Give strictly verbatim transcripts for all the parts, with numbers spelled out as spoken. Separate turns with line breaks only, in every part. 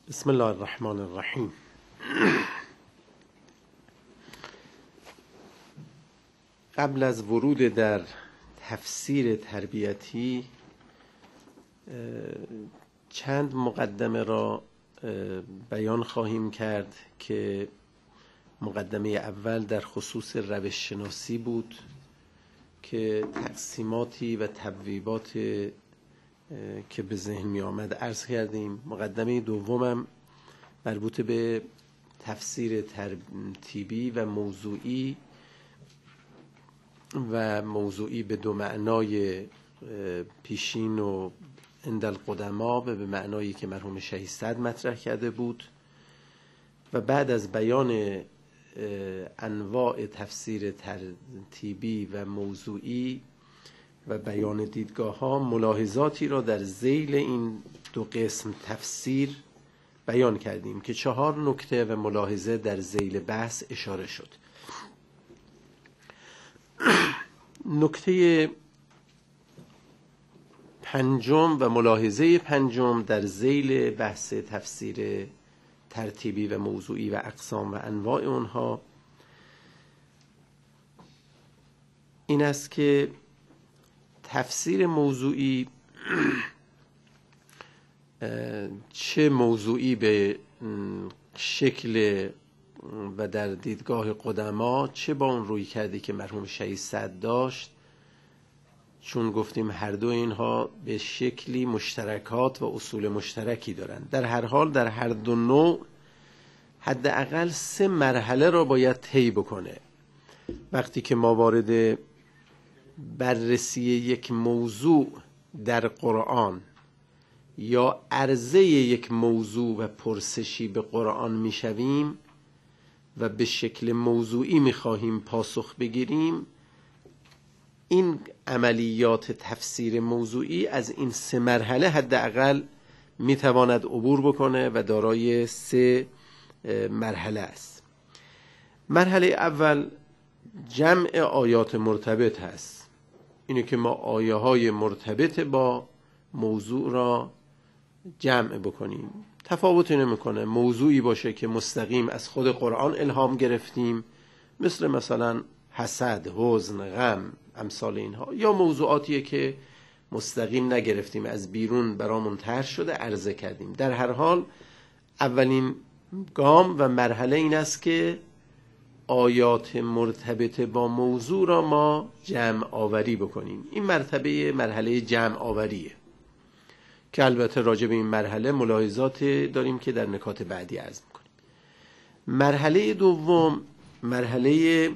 بسم الله الرحمن الرحیم. قبل از ورود در تفسیر تربیتی چند مقدمه را بیان خواهیم کرد که مقدمه اول در خصوص روش شناسی بود که تقسیماتی و تبویبات که به ذهن می آمد عرض کردیم. مقدمه دومم مربوط به تفسیر ترتیبی و موضوعی و موضوعی به دو معنای پیشین و عند القدما و به معنایی که مرحوم شهید صدر مطرح کرده بود و بعد از بیان انواع تفسیر ترتیبی و موضوعی و بیان دیدگاه ها ملاحظاتی را در ذیل این دو قسم تفسیر بیان کردیم که چهار نکته و ملاحظه در ذیل بحث اشاره شد. نکته پنجم و ملاحظه پنجم در ذیل بحث تفسیر ترتیبی و موضوعی و اقسام و انواع اونها این است که تفسیر موضوعی چه موضوعی به شکل و در دیدگاه قدما چه با اون روی کردی که مرحوم شهید صدر داشت، چون گفتیم هر دو اینها به شکلی مشترکات و اصول مشترکی دارند. در هر حال در هر دو نوع حداقل سه مرحله را باید طی بکنه. وقتی که ما وارد بررسی یک موضوع در قرآن یا عرضه یک موضوع و پرسشی به قرآن میشویم و به شکل موضوعی میخواهیم پاسخ بگیریم، این عملیات تفسیر موضوعی از این سه مرحله حداقل میتواند عبور بکنه و دارای سه مرحله است. مرحله اول جمع آیات مرتبط هست. اینه که ما آیه های مرتبط با موضوع را جمع بکنیم. تفاوتی نمیکنه موضوعی باشه که مستقیم از خود قرآن الهام گرفتیم، مثل مثلا حسد، حزن، غم، امثال اینها، یا موضوعاتیه که مستقیم نگرفتیم، از بیرون برامون طرح شده عرضه کردیم. در هر حال اولین گام و مرحله این است که آیات مرتبط با موضوع را ما جمع آوری بکنیم. این مرتبه مرحله جمع آوریه که البته راجع به این مرحله ملاحظات داریم که در نکات بعدی عرض میکنیم. مرحله دوم مرحله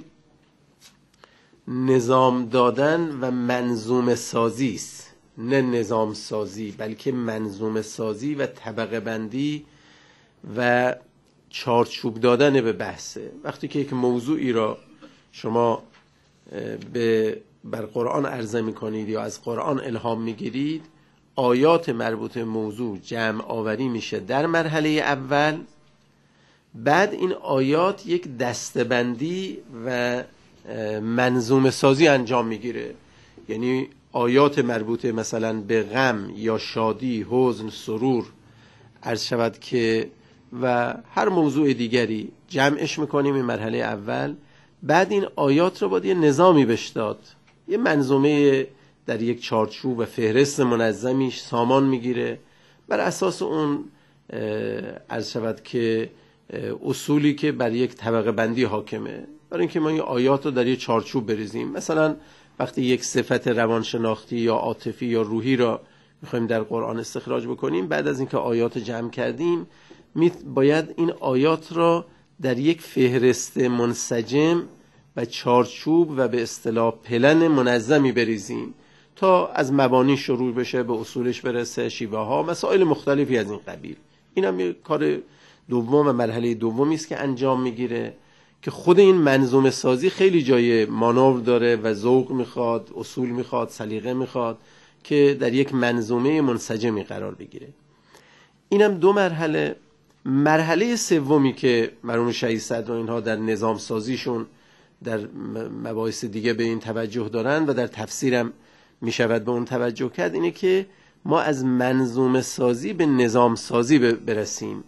نظام دادن و منظومه سازی است، نه نظام سازی بلکه منظومه سازی و طبقه بندی و چارچوب دادن به بحثه. وقتی که یک موضوعی را شما به بر قرآن عرضه میکنید یا از قرآن الهام میگیرید، آیات مربوط به موضوع جمع آوری میشه در مرحله اول. بعد این آیات یک دسته‌بندی و منظومه سازی انجام میگیره، یعنی آیات مربوط مثلا به غم یا شادی، حزن، سرور عرض شود که و هر موضوع دیگری جمعش میکنیم این مرحله اول. بعد این آیات رو باید یه نظامی بهش داد، یه منظومه در یک چارچوب و فهرست منظمیش سامان میگیره، بر اساس اون عرض شود که اصولی که بر یک طبقه بندی حاکمه، برای اینکه ما این آیات رو در یک چارچوب بریزیم. مثلا وقتی یک صفت روانشناختی یا عاطفی یا روحی را میخوایم در قرآن استخراج بکنیم، بعد از اینکه آیات جمع کردیم باید این آیات را در یک فهرست منسجم و چارچوب و به اصطلاح پلن منظمی بریزیم تا از مبانی شروع بشه به اصولش برسه، شیوه ها، مسائل مختلفی از این قبیل. این هم یک کار دوم و مرحله دومی است که انجام میگیره که خود این منظومه سازی خیلی جای مانور داره و ذوق میخواد، اصول میخواد، سلیقه میخواد که در یک منظومه منسجمی قرار بگیره. اینم دو مرحله. مرحله سومی که مرحوم شهید صدر و اینها در نظام سازیشون در مباحث دیگه به این توجه دارن و در تفسیرم میشود به اون توجه کرد، اینه که ما از منظومه سازی به نظام سازی برسیم.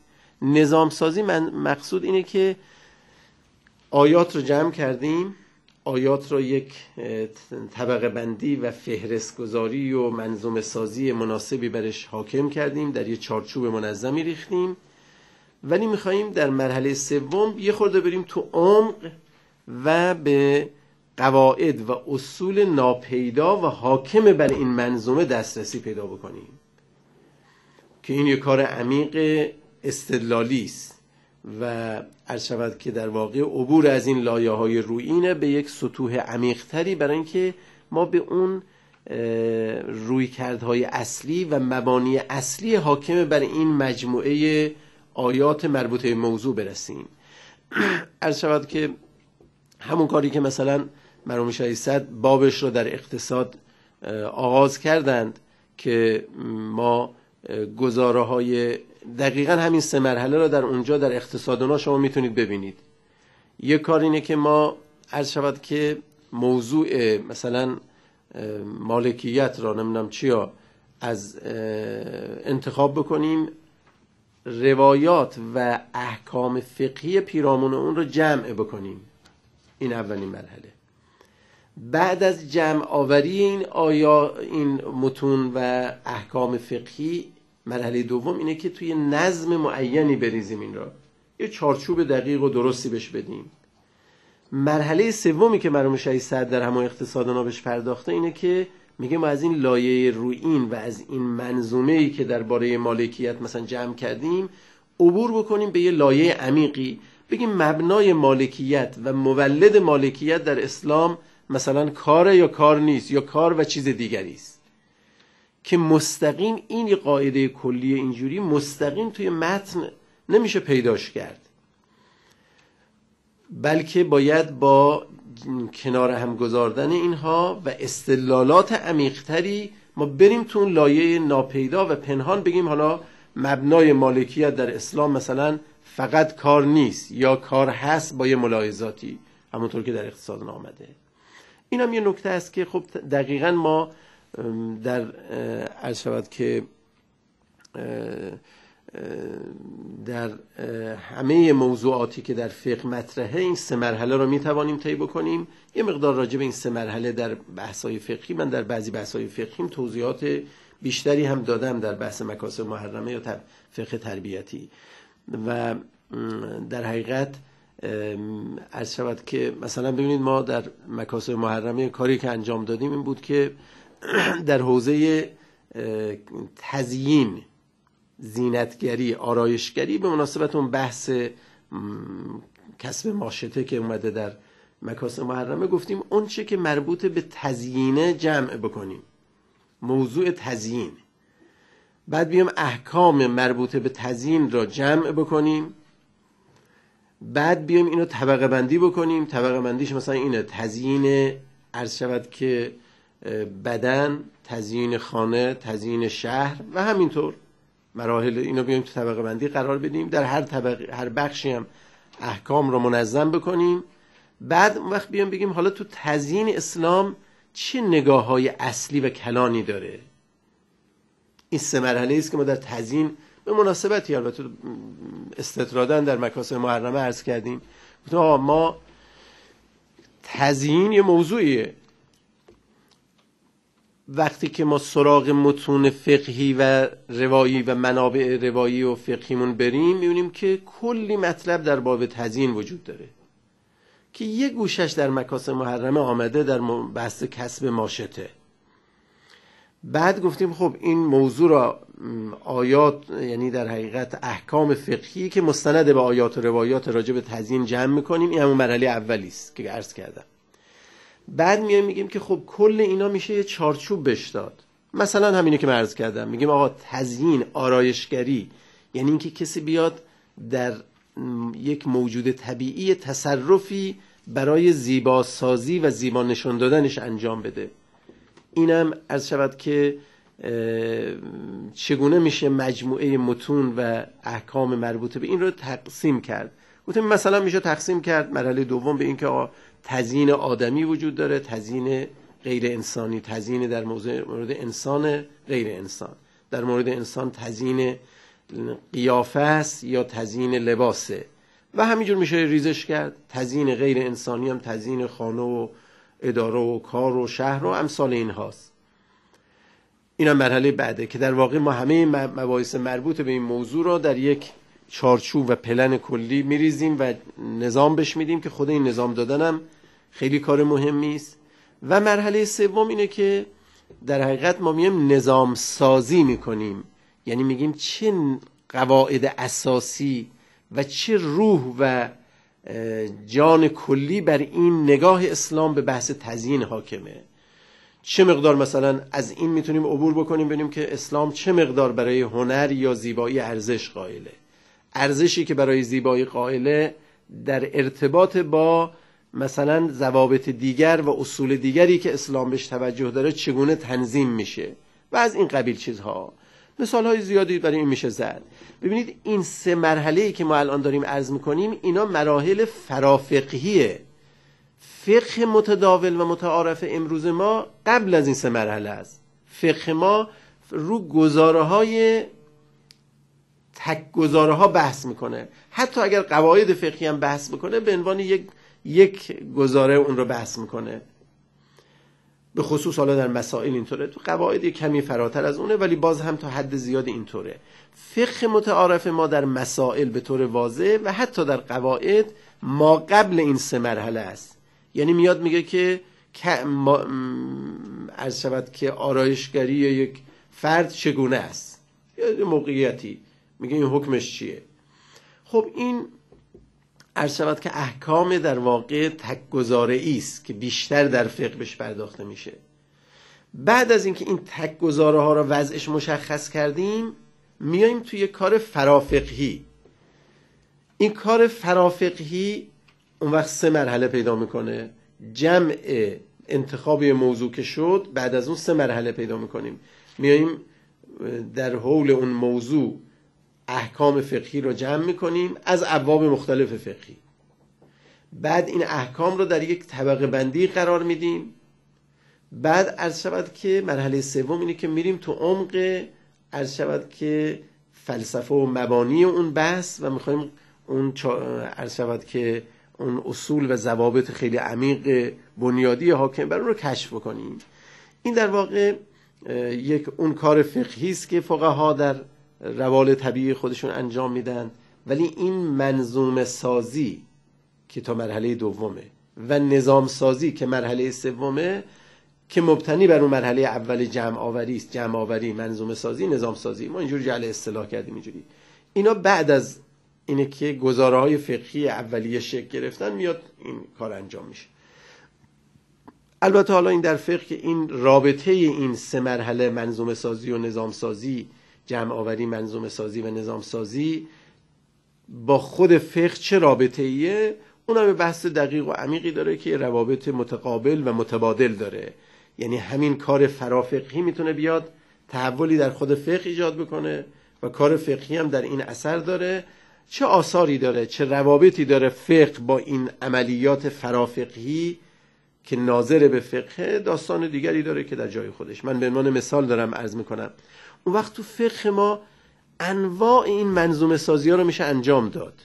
نظام سازی من مقصود اینه که آیات رو جمع کردیم، آیات رو یک طبقه بندی و فهرست گذاری و منظومه سازی مناسبی برش حاکم کردیم، در یه چارچوب منظمی ریختیم، ولی میخواییم در مرحله سوم یه خورده بریم تو عمق و به قواعد و اصول ناپیدا و حاکم بر این منظومه دسترسی پیدا بکنیم که این یه کار عمیق استدلالی است و عرض شود که در واقع عبور از این لایه‌های رویینه به یک سطوح عمیق‌تری برای اینکه ما به اون رویکردهای اصلی و مبانی اصلی حاکم بر این مجموعه آیات مربوطه به موضوع برسیم. عرض شود که همون کاری که مثلا مرحوم شاهی صدر بابش رو در اقتصاد آغاز کردند که ما گزاره های دقیقا همین سه مرحله رو در اونجا در اقتصادنا شما میتونید ببینید. یک کار اینه که ما عرض شود که موضوع مثلا مالکیت را نمیدونم چیا از انتخاب بکنیم، روایات و احکام فقهی پیرامون اون رو جمع بکنیم. این اولین مرحله. بعد از جمع آوری این آیا این متون و احکام فقهی، مرحله دوم اینه که توی نظم معینی بریزیم این را، یه چارچوب دقیق و درستی بهش بدیم. مرحله سومی که مرحوم شاهی صدر در همون اقتصادنا بهش پرداخته اینه که میگه ما از این لایه رویین و از این منظومه‌ای که درباره مالکیت مثلا جمع کردیم عبور بکنیم به یه لایه عمیقی، بگیم مبنای مالکیت و مولد مالکیت در اسلام مثلا کار یا کار نیست، یا کار و چیز دیگری است که مستقیم این یه قاعده کلی اینجوری مستقیم توی متن نمیشه پیداش کرد، بلکه باید با کنار هم گذاردن اینها و استدلالات عمیق‌تری ما بریم تو اون لایه ناپیدا و پنهان بگیم حالا مبنای مالکیت در اسلام مثلا فقط کار نیست یا کار هست با یه ملاحظاتی، همونطور که در اقتصاد آمده. این هم یه نکته است که خب دقیقاً ما در عرض شود که در همه موضوعاتی که در فقه مطرحه این سه مرحله رو میتوانیم طی بکنیم. یه مقدار راجع به این سه مرحله در بحث‌های فقهی من در بعضی بحث‌های فقهی توضیحات بیشتری هم دادم در بحث مکاسب محرمه یا فقه تربیتی و در حقیقت عرض شود که مثلا ببینید ما در مکاسب محرمه کاری که انجام دادیم این بود که در حوزه تزیین، زینتگری، آرایشگری به مناسبت اون بحث کسب ماشطه که اومده در مکاسب محرمه گفتیم اون چه که مربوط به تزیینه جمع بکنیم، موضوع تزیین، بعد بیام احکام مربوط به تزیین را جمع بکنیم، بعد بیام اینو طبقه بندی بکنیم. طبقه بندیش مثلا اینه تزیین عرض شود که بدن، تزیین خانه، تزیین شهر و همینطور مراحل اینو بیایم تو طبقه بندی قرار بدیم، در هر طبقه هر بخشی هم احکام رو منظم بکنیم. بعد اون وقت بیام بگیم حالا تو تزیین اسلام چه نگاه‌های اصلی و کلانی داره. این سه مرحله است که ما در تزیین به مناسبتی البته استطرادا در مکاسب محرمه عرض کردیم. ما تزیین یه موضوعیه، وقتی که ما سراغ متون فقهی و روایی و منابع روایی و فقهیمون بریم میبینیم که کلی مطلب در باب تزیین وجود داره که یه گوشش در مکاسب محرمه آمده در بحث کسب ماشطه. بعد گفتیم خب این موضوع را آیات، یعنی در حقیقت احکام فقهی که مستند به آیات و روایات راجع به تزیین جمع میکنیم، این همون مرحله اولی است که عرض کردم. بعد میایم میگیم که خب کل اینا میشه یه چارچوب بهش داد. مثلا همینه که من عرض کردم، میگیم آقا تزیین، آرایشگری، یعنی اینکه کسی بیاد در یک موجود طبیعی تصرفی برای زیباسازی و زیبا نشون دادنش انجام بده. اینم عرض شود که چگونه میشه مجموعه متون و احکام مربوطه به این رو تقسیم کرد. گفتیم مثلا میشه تقسیم کرد مرحله دوم به این که آقا تزیین آدمی وجود داره، تزیین غیر انسانی، تزیین در مورد انسان غیر انسان، در مورد انسان تزیین قیافه است یا تزیین لباسه و همینجور میشه ریزش کرد. تزیین غیر انسانی هم تزیین خانه و اداره و کار و شهر و امثال این هاست. این هم مرحله بعده که در واقع ما همه مباحث مربوط به این موضوع را در یک چارچوب و پلن کلی میریزیم و نظام بهش میدیم که خود این نظام دادن هم خیلی کار مهمی است. و مرحله سوم اینه که در حقیقت ما میگیم نظام سازی میکنیم، یعنی میگیم چه قواعد اساسی و چه روح و جان کلی بر این نگاه اسلام به بحث تزیین حاکمه. چه مقدار مثلا از این میتونیم عبور بکنیم ببینیم که اسلام چه مقدار برای هنر یا زیبایی ارزش قائله. ارزشی که برای زیبایی قائله در ارتباط با مثلا ضوابط دیگر و اصول دیگری که اسلام بهش توجه داره چگونه تنظیم میشه و از این قبیل چیزها. مثال های زیادی برای این میشه زد. ببینید این سه مرحله‌ای که ما الان داریم عرض میکنیم اینا مراحل فرافقهیه. فقه متداول و متعارف امروز ما قبل از این سه مرحله است. فقه ما رو گزاره های تک گزاره ها بحث میکنه. حتی اگر قواعد فقهی هم بحث میکنه به عنوان یک یک گزاره اون رو بحث میکنه. به خصوص حالا در مسائل اینطوره، تو قواعد کمی فراتر از اونه ولی باز هم تا حد زیاد اینطوره. فقه متعارف ما در مسائل به طور واضح و حتی در قواعد ما قبل این سه مرحله است. یعنی میاد میگه که عرض شود که آرایشگری یک فرد چگونه است، یا موقعیتی میگه این حکمش چیه. خب این عرض شود که احکام در واقع تک گزاره‌ای است که بیشتر در فقه بهش پرداخته میشه. بعد از اینکه این تک گزاره ها رو وضعش مشخص کردیم میایم توی یک کار فرافقهی. این کار فرافقهی اون وقت سه مرحله پیدا میکنه. جمع انتخاب موضوع که شد، بعد از اون سه مرحله پیدا میکنیم. میایم در حول اون موضوع احکام فقهی رو جمع میکنیم از ابواب مختلف فقهی. بعد این احکام رو در یک طبقه بندی قرار میدیم. بعد عرض شود که مرحله سوم اینه که میریم تو عمق عرض شود که فلسفه و مبانی اون بحث و میخوایم اون عرض شود که اون اصول و ضوابط خیلی عمیق بنیادی حاکم بر اون رو کشف بکنیم. این در واقع یک اون کار فقهی است که فقها در روال طبیعی خودشون انجام میدن. ولی این منظومه سازی که تا مرحله دومه و نظام سازی که مرحله سومه که مبتنی بر اون مرحله اول جمع آوری است، جمع آوری، منظومه سازی، نظام سازی، ما اینجوری جعل اصطلاح کردیم اینجوری. اینا بعد از اینه که گزاره های فقهی اولیه شکل گرفتن میاد این کار انجام میشه. البته حالا این در فقه که این رابطه این سه مرحله منظومه سازی و نظام سازی، جمع آوری، منظومه سازی و نظام سازی با خود فقه چه رابطه ایه، اونم به بحث دقیق و عمیقی داره که روابط متقابل و متبادل داره. یعنی همین کار فرافقهی میتونه بیاد تحولی در خود فقه ایجاد بکنه و کار فقهی هم در این اثر داره. چه آثاری داره، چه روابطی داره فقه با این عملیات فرافقهی که ناظر به فقه، داستان دیگری داره که در جای خودش. من به عنوان مثال دارم عرض میکنم. اون وقت تو فقه ما انواع این منظومه سازی ها رو میشه انجام داد.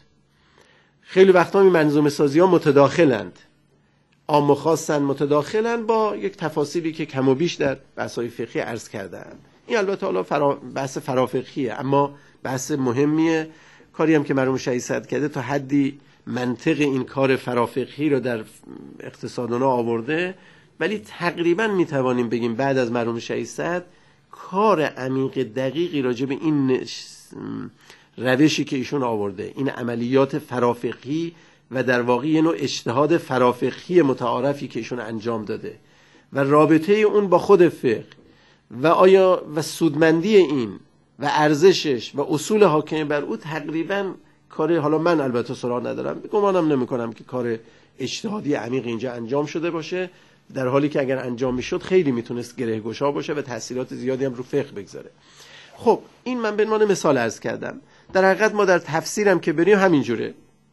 خیلی وقتا این منظومه سازی ها متداخلند، عام و خاصن، متداخلند با یک تفاصیلی که کم و بیش در بحث‌های فقهی عرض کردم. این البته حالا فرا... بحث فرافقهیه، اما بحث مهمیه. کاری هم که مرحوم شهید صدر کرده تا حدی منطق این کار فرافقهی رو در اقتصادنا آورده، ولی تقریبا میتوانیم بگیم بعد از مرحوم شهید صدر کار عمیق دقیقی راجع به این روشی که ایشون آورده، این عملیات فرافقهی و در واقع یه نوع اجتهاد فرافقهی متعارفی که ایشون انجام داده و رابطه اون با خود فقه و آیا و سودمندی این و ارزشش و اصول حاکم بر او، تقریبا کار، حالا من البته سراغ ندارم، گمانم نمی کنم که کار اجتهادی عمیق اینجا انجام شده باشه، در حالی که اگر انجام میشد خیلی میتونست گره گشا باشه و تاثیرات زیادی هم رو فقه بگذاره. خب این من به عنوان مثال عرض کردم. در حقیقت ما در تفسیرم که بریم همین جوره.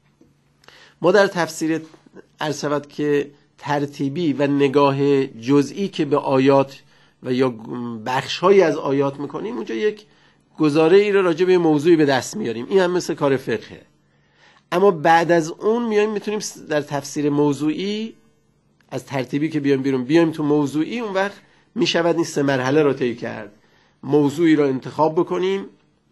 ما در تفسیر عرض شود که ترتیبی و نگاه جزئی که به آیات و یا بخش‌هایی از آیات میکنیم، اونجا یک گزاره ای رو راجع به موضوعی به دست میاریم، این هم مثل کار فقهه. اما بعد از اون میایم میتونیم در تفسیر موضوعی از ترتیبی که بیایم بیرون بیایم تو موضوعی، اون وقت میشود این سه مرحله رو طی کرد. موضوعی را انتخاب بکنیم،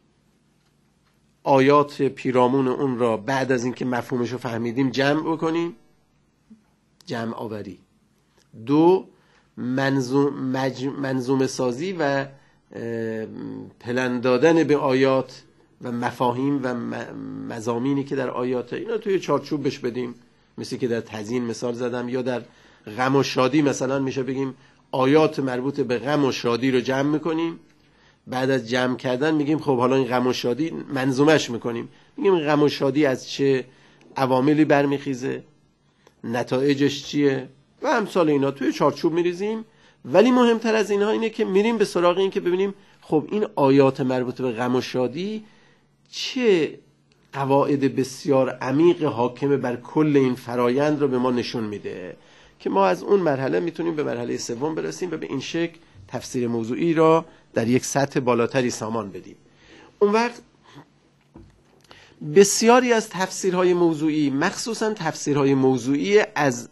آیات پیرامون اون را بعد از اینکه مفهومش رو فهمیدیم جمع بکنیم، جمع آوری. دو، منظوم مج... منظومه سازی و پلن دادن به آیات و مفاهیم و مضامینی که در آیات اینا توی چارچوب بش بدیم، مثل که در تزیین مثال زدم، یا در غم و شادی مثلا میشه بگیم آیات مربوط به غم و شادی رو جمع میکنیم، بعد از جمع کردن میگیم خب حالا این غم و شادی منظومش میکنیم، میگیم غم و شادی از چه عواملی برمیخیزه، نتایجش چیه و امثال اینا توی چارچوب میریزیم. ولی مهمتر از اینها اینه که میریم به سراغ این که ببینیم خب این آیات مربوط به غم و شادی چه قواعد بسیار عمیق حاکم بر کل این فرایند رو به ما نشون میده، که ما از اون مرحله میتونیم به مرحله سوم برسیم و به این شکل تفسیر موضوعی را در یک سطح بالاتری سامان بدیم. اون وقت بسیاری از تفسیرهای موضوعی، مخصوصا تفسیرهای موضوعی از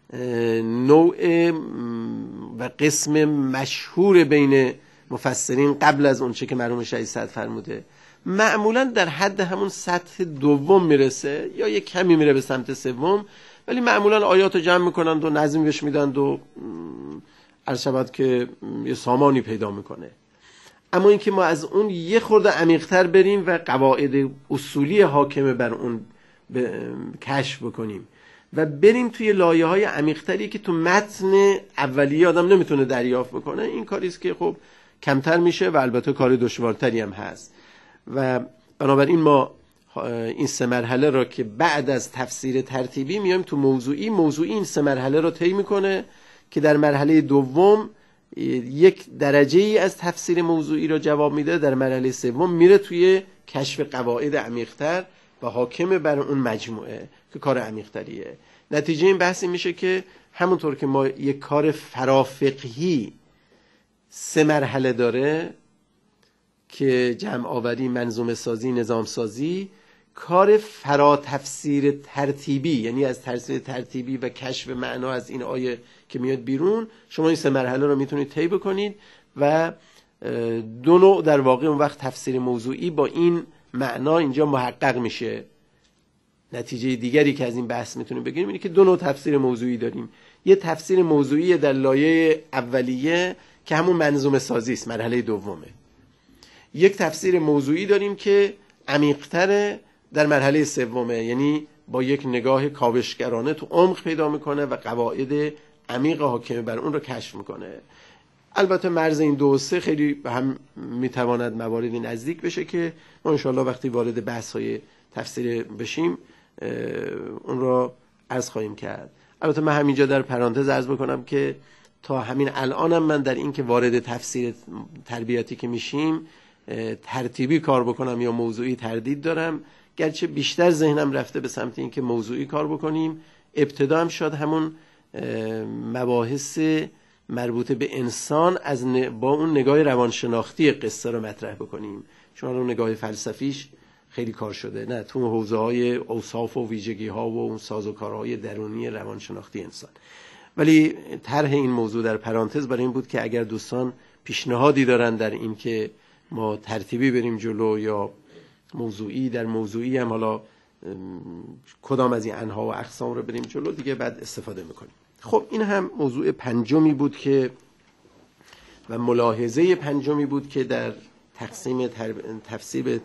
نوع و قسم مشهور بین مفسرین قبل از اون چه که مرحوم شهید صدر فرموده، معمولا در حد همون سطح دوم میرسه یا یک کمی میره به سمت سوم، ولی معمولا آیات رو جمع میکنند و نظمی بهش میدند و عرض شود که یه سامانی پیدا میکنه. اما اینکه ما از اون یه خورده عمیق‌تر بریم و قواعد اصولی حاکم بر اون کشف بکنیم و بریم توی لایه‌های عمیق‌تری که تو متن اولیه آدم نمیتونه دریافت بکنه، این کاریست که خب کمتر میشه و البته کار دشوارتری هم هست. و بنابراین ما این سه مرحله را که بعد از تفسیر ترتیبی میایم تو موضوعی، موضوعی این سه مرحله را طی میکنه که در مرحله دوم یک درجه ای از تفسیر موضوعی را جواب میده، در مرحله سوم میره توی کشف قواعد عمیق‌تر و حاکم بر اون مجموعه که کار عمیق‌تریه. نتیجه این بحثی میشه که همونطور که ما یک کار فرافقهی سه مرحله داره که جمع آوری، منظومه سازی، نظام سازی، کار فرا تفسیر ترتیبی، یعنی از تفسیر ترتیبی و کشف معنا از این آیه که میاد بیرون، شما این سه مرحله رو میتونید طی بکنید و دو نوع در واقع اون وقت تفسیر موضوعی با این معنا اینجا محقق میشه. نتیجه دیگری که از این بحث میتونیم بگیریم اینه که دو نوع تفسیر موضوعی داریم. یه تفسیر موضوعی در لایه اولیه که همون منظومه سازی است، مرحله دومه. یک تفسیر موضوعی داریم که عمیق‌تره، در مرحله سومه، یعنی با یک نگاه کاوشگرانه تو عمق پیدا میکنه و قواعد عمیق حاکم بر اون رو کشف میکنه. البته مرز این دو و سه خیلی به هم میتواند مواردی نزدیک بشه که ما انشاءالله وقتی وارد بحث های تفسیر بشیم اون رو عرض خواهیم کرد. البته من همینجا در پرانتز عرض بکنم که تا همین الانم من در این که وارد تفسیر تربیتی که میشیم ترتیبی کار بکنم یا موضوعی تردید دارم، گرچه بیشتر ذهنم رفته به سمت این که موضوعی کار بکنیم. ابتدا هم شاید همون مباحث مربوط به انسان از ن... با اون نگاه روانشناختی قصه رو مطرح بکنیم، چون اون نگاه فلسفیش خیلی کار شده، نه تو حوزه های اوصاف و ویژگی ها و اون سازوکارهای درونی روانشناختی انسان. ولی طرح این موضوع در پرانتز برای این بود که اگر دوستان پیشنهادی دارن در این که ما ترتیبی بریم جلو یا موضوعی، در موضوعی هم حالا کدام از این انواع و اقسام رو بریم جلو، دیگه بعد استفاده میکنیم. خب این هم موضوع پنجمی بود که و ملاحظه پنجمی بود که در تقسیم تر... تفسیر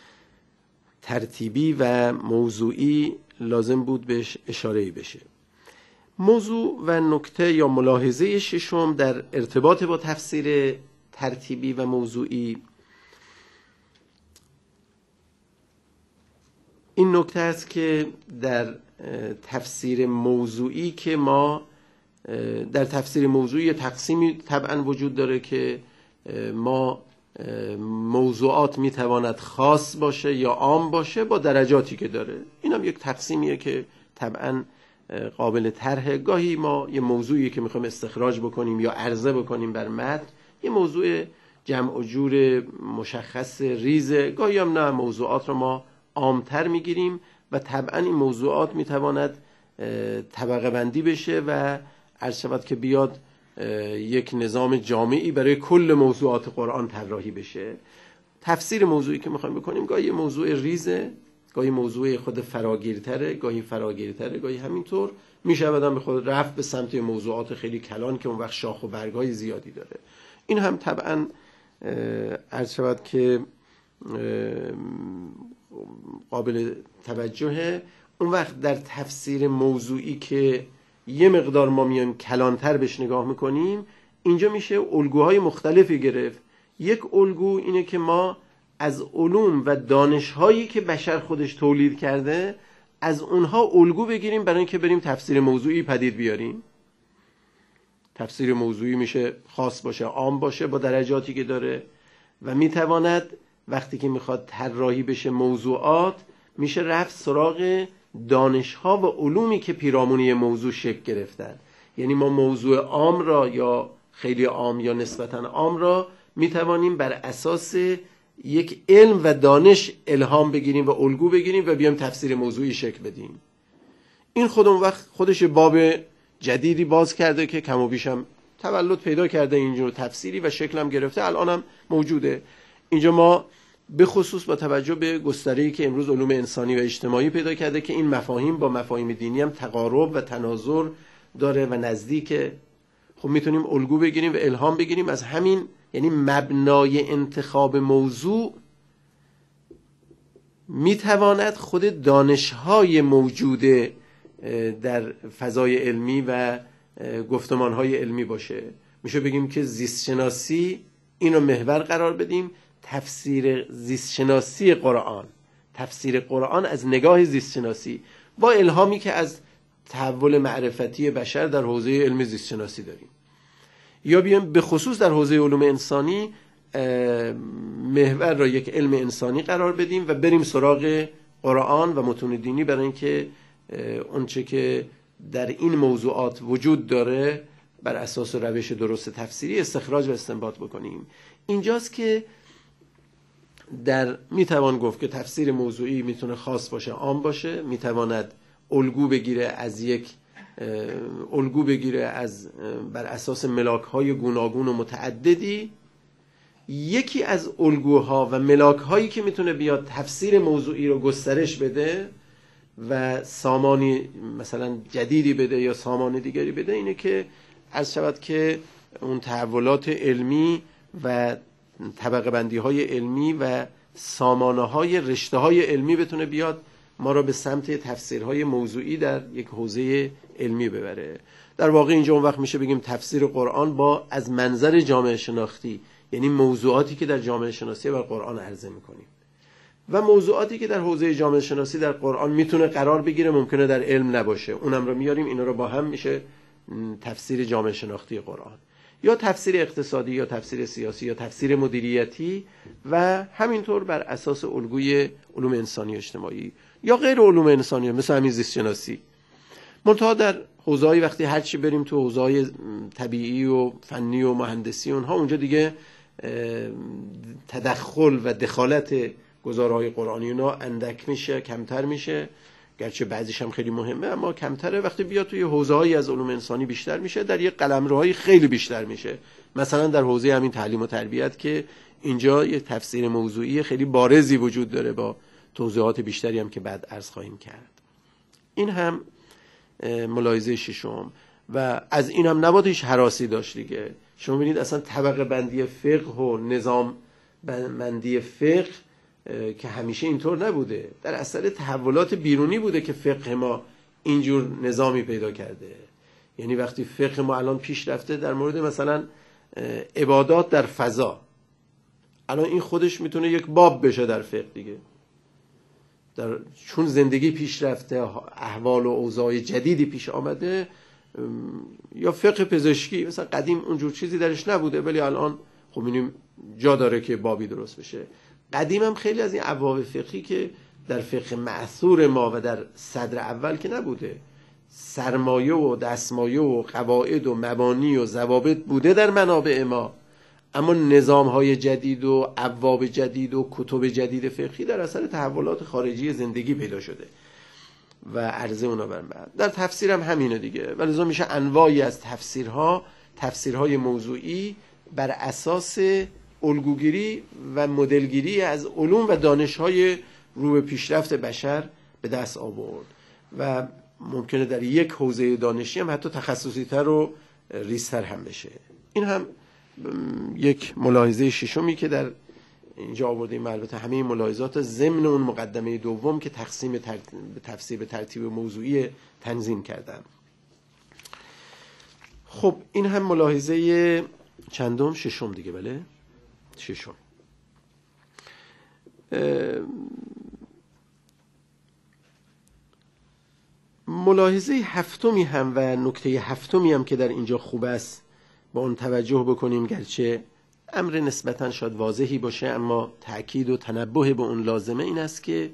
ترتیبی و موضوعی لازم بود بهش اشاره‌ای بشه. موضوع و نکته یا ملاحظه ششم در ارتباط با تفسیر ترتیبی و موضوعی این نکته است که در تفسیر موضوعی که ما در تفسیر موضوعی تقسیمی طبعا وجود داره که ما موضوعات میتواند خاص باشه یا عام باشه با درجاتی که داره. این هم یک تقسیمیه که طبعا قابل طرحه. گاهی ما یه موضوعی که میخوایم استخراج بکنیم یا عرضه بکنیم بر متن، یه موضوع جمع و جور مشخص ریزه، گاهی هم نه، موضوعات رو ما عامتر میگیریم و طبعا این موضوعات میتواند طبقه بندی بشه و عرض شود که بیاد یک نظام جامعی برای کل موضوعات قرآن طراحی بشه. تفسیر موضوعی که میخوایم بکنیم گاهی موضوع ریزه، گاهی موضوع خود فراگیرتره، گاهی فراگیرتره، گاهی همینطور میشه آدم به خود رفت به سمت موضوعات خیلی کلان که اون وقت شاخ و برگای زیادی داره. این هم طبعا عرض شود که قابل توجهه. اون وقت در تفسیر موضوعی که یه مقدار ما میایم کلانتر بهش نگاه میکنیم، اینجا میشه الگوهای مختلفی گرفت. یک الگو اینه که ما از علوم و دانشهایی که بشر خودش تولید کرده از اونها الگو بگیریم برای اینکه بریم تفسیر موضوعی پدید بیاریم. تفسیر موضوعی میشه خاص باشه، عام باشه، با درجاتی که داره و میتواند وقتی که میخواد طراحی بشه موضوعات، میشه رفت سراغ دانشها و علومی که پیرامونی موضوع شکل گرفتن. یعنی ما موضوع عام را یا خیلی عام یا نسبتاً عام را میتوانیم بر اساس یک علم و دانش الهام بگیریم و الگو بگیریم و بیایم تفسیر موضوعی شکل بدیم. این خود اون وقت خودش باب جدیدی باز کرده که کم و بیش هم تولد پیدا کرده اینجور تفسیری و شکل هم گرفته، الان هم موجوده. اینجا ما به خصوص با توجه به گستره‌ای که امروز علوم انسانی و اجتماعی پیدا کرده که این مفاهیم با مفاهیم دینی هم تقارب و تناظر داره و نزدیکه، خب میتونیم الگو بگیریم و الهام بگیریم از همین. یعنی مبنای انتخاب موضوع میتواند خود دانش‌های موجود در فضای علمی و گفتمان‌های علمی باشه. میشه بگیم که زیستشناسی اینو محور قرار بدیم، تفسیر زیستشناسی قرآن، تفسیر قرآن از نگاه زیستشناسی با الهامی که از تحول معرفتی بشر در حوزه علم زیستشناسی داریم. یا بیایم به خصوص در حوزه علوم انسانی محور را یک علم انسانی قرار بدیم و بریم سراغ قرآن و متون دینی برای اینکه اونچه که در این موضوعات وجود داره بر اساس روش درست تفسیری استخراج و استنباط بکنیم. اینجاست که در میتوان گفت که تفسیر موضوعی میتونه خاص باشه، عام باشه، میتواند الگو بگیره از یک الگو بگیره از بر اساس ملاک‌های گوناگون و متعددی. یکی از الگوها و ملاک‌هایی که میتونه بیاد تفسیر موضوعی رو گسترش بده و سامانی مثلا جدیدی بده یا سامان دیگری بده اینه که عرض شود که اون تحولات علمی و طبقه بندی های علمی و سامانه های رشته های علمی بتونه بیاد ما را به سمت تفسیرهای موضوعی در یک حوزه علمی ببره. در واقع اینجا اون وقت میشه بگیم تفسیر قرآن با از منظر جامعه شناختی، یعنی موضوعاتی که در جامعه شناسی بر قرآن عرضه میکنیم و موضوعاتی که در حوزه جامعه شناسی در قرآن میتونه قرار بگیره، ممکنه در علم نباشه، اونم رو میاریم، اینا رو با هم میشه تفسیر جامعه شناختی قرآن، یا تفسیر اقتصادی یا تفسیر سیاسی یا تفسیر مدیریتی و همینطور بر اساس الگوی علوم انسانی و اجتماعی یا غیر علوم انسانی مثل همین زیست شناسی. منتها در حوزه‌های وقتی هر چی بریم تو حوزه‌های طبیعی و فنی و مهندسی اونها، اونجا دیگه تدخل و دخالت گزارهای قرآنی اونا اندک میشه، کمتر میشه، گرچه بعضیش هم خیلی مهمه اما کمتره. وقتی بیاد توی حوزه‌های از علوم انسانی بیشتر میشه، در یک قلمروهای خیلی بیشتر میشه. مثلا در حوزه همین تعلیم و تربیت که اینجا یک تفسیر موضوعی خیلی بارزی وجود داره با توضیحات بیشتری هم که بعد عرض خواهیم کرد. این هم ملاحظه ششم و از این هم نباید هیچ هراسی داشت دیگه. شما ببینید اصلا طبقه بندی فقه و نظام بندی فقه که همیشه اینطور نبوده، در اثر تحولات بیرونی بوده که فقه ما اینجور نظامی پیدا کرده. یعنی وقتی فقه ما الان پیش رفته در مورد مثلا عبادات در فضا، الان این خودش میتونه یک باب بشه در فقه دیگه، در چون زندگی پیش رفته، احوال و اوضاع جدیدی پیش آمده. یا فقه پزشکی مثلا قدیم اونجور چیزی درش نبوده ولی الان خب می‌بینیم جا داره که بابی درست بشه. قدیم هم خیلی از این ابواب فقهی که در فقه معثور ما و در صدر اول که نبوده، سرمایه و دستمایه و قواعد و مبانی و ضوابط بوده در منابع ما، اما نظام‌های جدید و ابواب جدید و کتب جدید فقهی در اثر تحولات خارجی زندگی پیدا شده و عرضه اونا بر بعد. در تفسیر هم همینه دیگه، ولذا میشه انواعی از تفسیرها، تفسیرهای موضوعی بر اساس الگوگیری و مدلگیری از علوم و دانش‌های رو به پیشرفت بشر به دست آورد و ممکنه در یک حوزه دانشی هم حتی تخصصی‌تر و ریزتر هم بشه. این هم یک ملاحظه ششمی که در اینجا آوردیم. البته همه این ملاحظات ضمن اون مقدمه دوم که تقسیم تفسیر به ترتیب موضوعی تنظیم کردم. خب این هم ملاحظه چندم؟ ششم دیگه. بله ششم. ملاحظه هفتمی هم و نکته هفتمی هم که در اینجا خوب است با اون توجه بکنیم، گرچه امر نسبتاً شاید واضحی باشه اما تأکید و تنبه به اون لازمه، این است که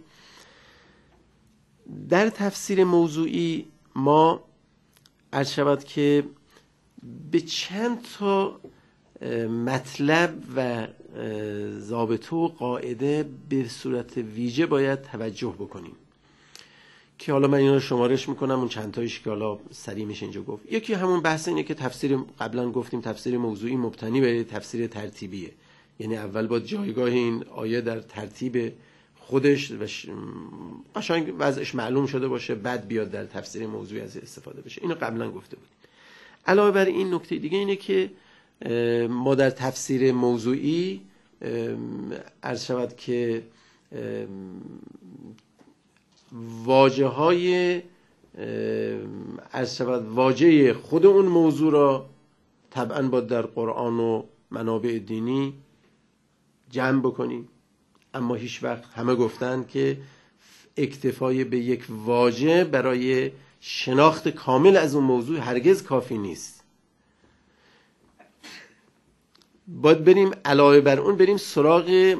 در تفسیر موضوعی ما عرض شود که به چند تا مطلب و ضابطه و قاعده به صورت ویژه باید توجه بکنیم که حالا من اینا رو شمارش میکنم، اون چند تایش که حالا سریع میشه اینجا گفت. یکی همون بحث اینه که تفسیر، قبلا گفتیم تفسیر موضوعی مبتنی بر تفسیر ترتیبیه، یعنی اول با جایگاه این آیه در ترتیب خودش و قشنگ وضعش معلوم شده باشه، بعد بیاد در تفسیر موضوعی از استفاده بشه. اینو قبلا گفته بودیم. علاوه بر این نکته دیگه اینه که ما در تفسیر موضوعی عرض شود که واژه های عرض شود واژه خود اون موضوع را طبعا باید در قرآن و منابع دینی جمع بکنیم، اما هیچ وقت همه گفتن که اکتفای به یک واژه برای شناخت کامل از اون موضوع هرگز کافی نیست. باید بریم علاوه بر اون بریم سراغ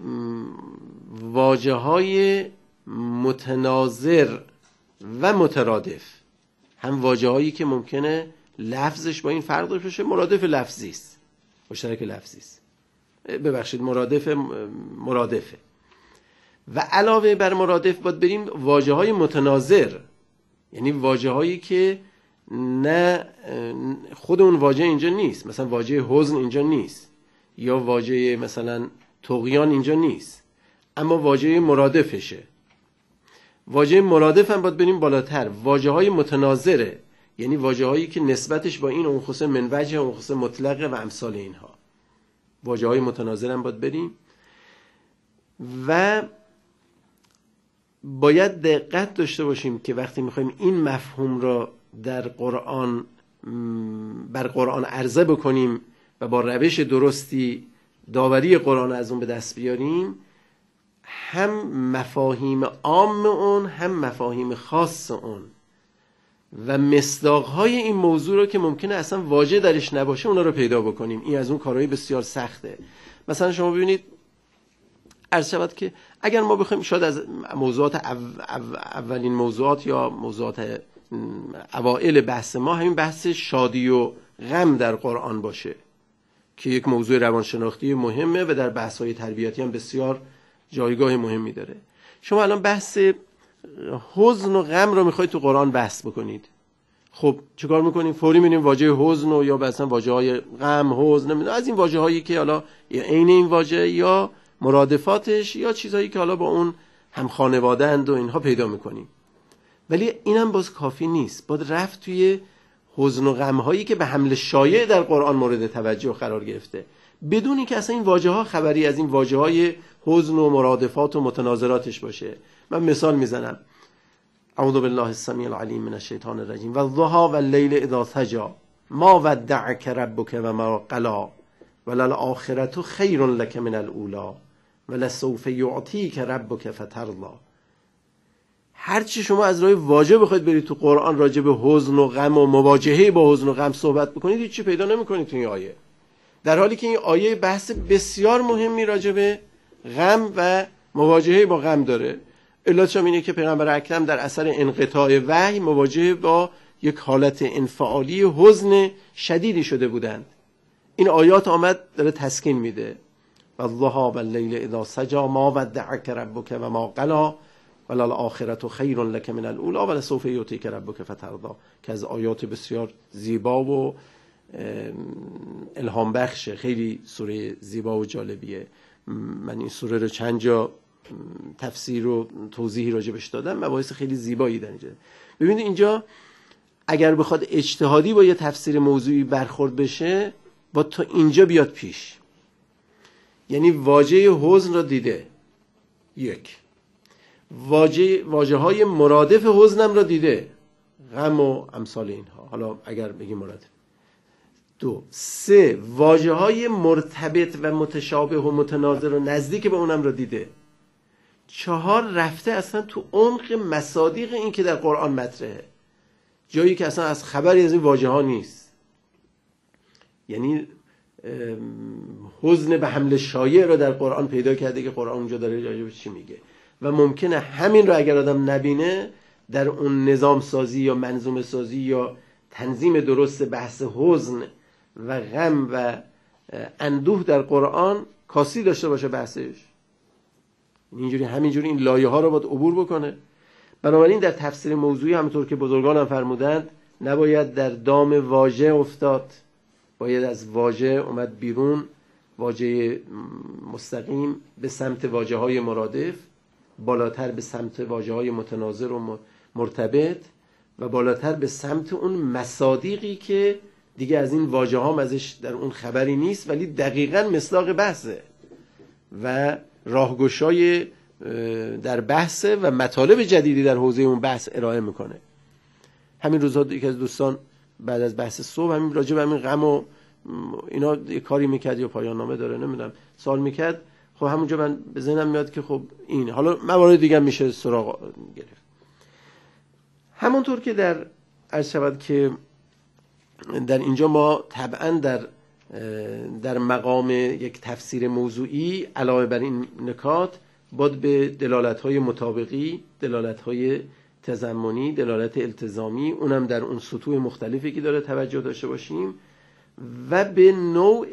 واژه های متناظر و مترادف، هم واژه هایی که ممکنه لفظش با این فرق داشته باشه، مرادف لفظی است، مشترک لفظی است، ببخشید مرادف مرادفه، و علاوه بر مرادف باید بریم واژه های متناظر، یعنی واژه هایی که نه خود اون واژه اینجا نیست، مثلا واژه حزن اینجا نیست یا واژه مثلا طغیان اینجا نیست، اما واژه مرادفشه. واژه مرادف هم باید بریم بالاتر، واژه های متناظره، یعنی واژه هایی که نسبتش با این اون خصوص من وجه اون خصوص مطلقه و امثال اینها، واژه های متناظر هم باید بریم. و باید دقت داشته باشیم که وقتی میخوایم این مفهوم را در قرآن بر قرآن عرضه بکنیم و با روش درستی داوری قرآن از اون به دست بیاریم، هم مفاهیم عام اون هم مفاهیم خاص اون و مصداقهای این موضوع رو که ممکنه اصلا واژه درش نباشه اونا رو پیدا بکنیم. این از اون کارهای بسیار سخته. مثلا شما ببینید عرض شود که اگر ما بخوایم شاید از موضوعات او اولین موضوعات یا موضوعات اوائل بحث ما همین بحث شادی و غم در قرآن باشه که یک موضوع روانشناختی مهمه و در بحث‌های تربیتی هم بسیار جایگاه مهمی داره. شما الان بحث حزن و غم رو میخواید تو قرآن بحث بکنید، خب چیکار میکنیم؟ فوری میریم واژه حزن و یا مثلا واژه‌های غم، حزن، نمیدونم از این واژه‌هایی که حالا یا عین این واژه یا مرادفاتش یا چیزایی که حالا با اون هم خانواده‌اند و اینها پیدا میکنیم. ولی اینم باز کافی نیست، باید رفت توی حزن و غم هایی که به حمل شایع در قرآن مورد توجه قرار گرفته، بدون اینکه اصلا این واژه ها خبری از این واژه های حزن و مرادفات و متناظراتش باشه. من مثال میزنم: اعوذ بالله السمیع العلیم من الشیطان الرجیم و الضحی و اللیل اذا سجی ما ودعک ربک و ما قلی وللآخرة خیر لک من الاولی ولسوف یعطیک ربک فترضی. هرچی شما از راه واژه بخواید برید تو قرآن راجع به حزن و غم و مواجهه با حزن و غم صحبت بکنید، هیچ چی پیدا نمی‌کنید تو این آیه، در حالی که این آیه بحث بسیار مهمی راجع به غم و مواجهه با غم داره. علتش هم اینه که پیغمبر اکرم در اثر انقطاع وحی مواجه با یک حالت انفعالی حزن شدیدی شده بودند. این آیات آمد داره تسکین میده. والضحی واللیل اذا سجی ما ودعک ربک و ما قلی وللآخرة خیر لک من الاولی ولسوف یعطیک ربک فترضی، که از آیات بسیار زیبا و الهام بخشه. خیلی سوره زیبا و جالبیه. من این سوره رو چند جا تفسیر و توضیحی راجبش دادم، مباحث خیلی زیبایی در اینجا. ببینید اینجا اگر بخواد اجتهادی با یه تفسیر موضوعی برخورد بشه، با تا اینجا بیاد پیش. یعنی واژه حزن را دیده، یک. واژه واژه های مرادف حزنم را دیده، غم و امثال اینها، حالا اگر بگیم مرادف. دو. سه. واژه های مرتبط و متشابه و متناظر و نزدیک به اونم را دیده. چهار. رفته اصلا تو عمق مصادیق این که در قرآن مطرحه، جایی که اصلا از خبری از این واژه ها نیست. یعنی حزن به حمل شایع رو در قرآن پیدا کرده که قرآن اونجا داره راجبش چی میگه، و ممکنه همین رو اگر آدم نبینه در اون نظام سازی یا منظومه سازی یا تنظیم درست بحث حزن و غم و اندوه در قرآن کاسی داشته باشه بحثش. اینجوری همینجوری این لایه ها رو باید عبور بکنه. بنابراین در تفسیر موضوعی همونطور که بزرگان هم فرمودند نباید در دام واژه افتاد، باید از واژه اومد بیرون، واژه مستقیم به سمت واژه های مرادف، بالاتر به سمت واژه های متناظر و مرتبط، و بالاتر به سمت اون مصادیقی که دیگه از این واژه ها ازش در اون خبری نیست ولی دقیقاً مصداق بحثه و راهگشای در بحثه و مطالب جدیدی در حوزه اون بحث ارائه میکنه. همین روزها یکی از دوستان بعد از بحث صبح همین راجع به همین غم و اینا یه کاری میکرد یا پایان نامه داره نمیدونم سوال میکرد. خب همونجا من به ذهنم میاد که خب این حالا موارد دیگه میشه سراغ گرفت. همونطور که در عرض شود که در اینجا ما طبعا در در مقام یک تفسیر موضوعی علاوه بر این نکات باید به دلالت‌های مطابقی، دلالت‌های تضمنی، دلالت التزامی، اونم در اون سطوح مختلفی که داره توجه داشته باشیم، و به نوع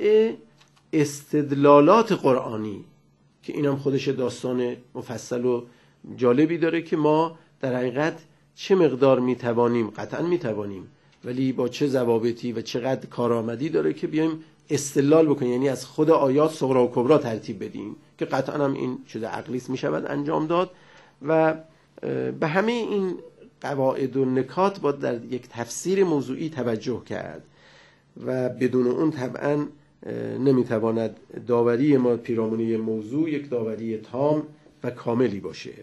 استدلالات قرآنی که اینم خودش داستان مفصل و جالبی داره که ما در حقیقت چه مقدار میتوانیم، قطعا میتوانیم، ولی با چه ضوابطی و چقدر کارآمدی داره که بیایم استدلال بکنیم، یعنی از خود آیات صغری و کبری ترتیب بدیم که قطعا هم این چیز عقلی است میشود انجام داد. و به همه این قواعد و نکات باید در یک تفسیر موضوعی توجه کرد و بدون اون طبعا نمیتواند داوری ما پیرامون موضوع یک داوری تام و کاملی باشه.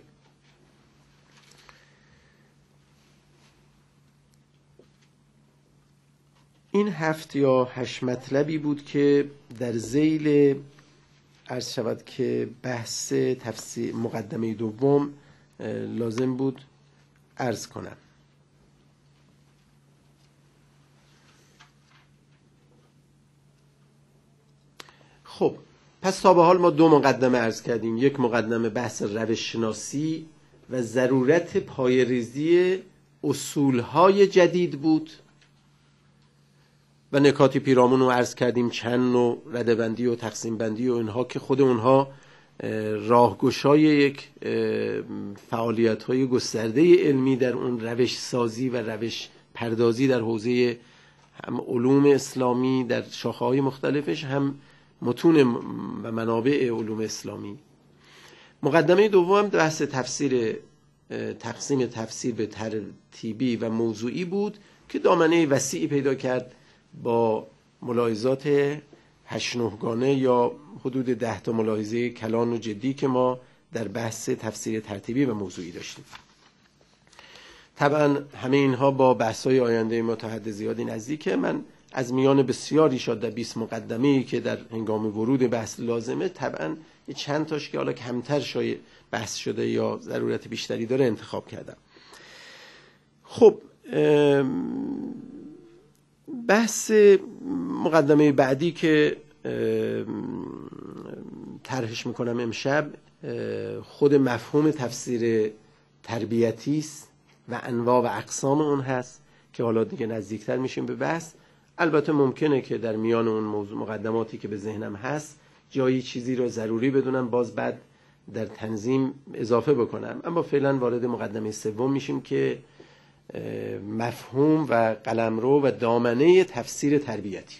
این هفت یا هشت مطلبی بود که در ذیل عرض شود که بحث تفسیر مقدمه دوم لازم بود عرض کنم. خب پس تا به حال ما دو مقدمه عرض کردیم. یک مقدمه بحث روش شناسی و ضرورت پایه‌ریزی اصولهای جدید بود و نکاتی پیرامون رو عرض کردیم، چند نوع ردبندی و تقسیم بندی و اینها که خود اونها راهگشای یک فعالیت‌های گسترده علمی در اون روش سازی و روش پردازی در حوزه هم علوم اسلامی در شاخه‌های مختلفش، هم متون و منابع علوم اسلامی. مقدمه دوم بحث تفسیر، تقسیم تفسیر به ترتیبی و موضوعی بود که دامنه وسیعی پیدا کرد با ملاحظات هشت نهگانه یا حدود ده تا ملاحظه کلان و جدی که ما در بحث تفسیر ترتیبی و موضوعی داشتیم. طبعا همه اینها با بحث‌های آینده ما تا حد زیادی نزدیکه. من از میان بسیاری شد در بیست مقدمه‌ای که در هنگام ورود بحث لازمه، طبعا چند تاش که حالا کمتر شاید بحث شده یا ضرورت بیشتری داره انتخاب کردم. خب بحث مقدمه بعدی که طرحش میکنم امشب خود مفهوم تفسیر تربیتی است و انواع و اقسام اون هست که حالا دیگه نزدیکتر میشیم به بحث. البته ممکنه که در میان اون موضوع مقدماتی که به ذهنم هست جایی چیزی رو ضروری بدونم باز بعد در تنظیم اضافه بکنم، اما فعلا وارد مقدمه سوم میشیم که مفهوم و قلمرو و دامنه تفسیر تربیتی.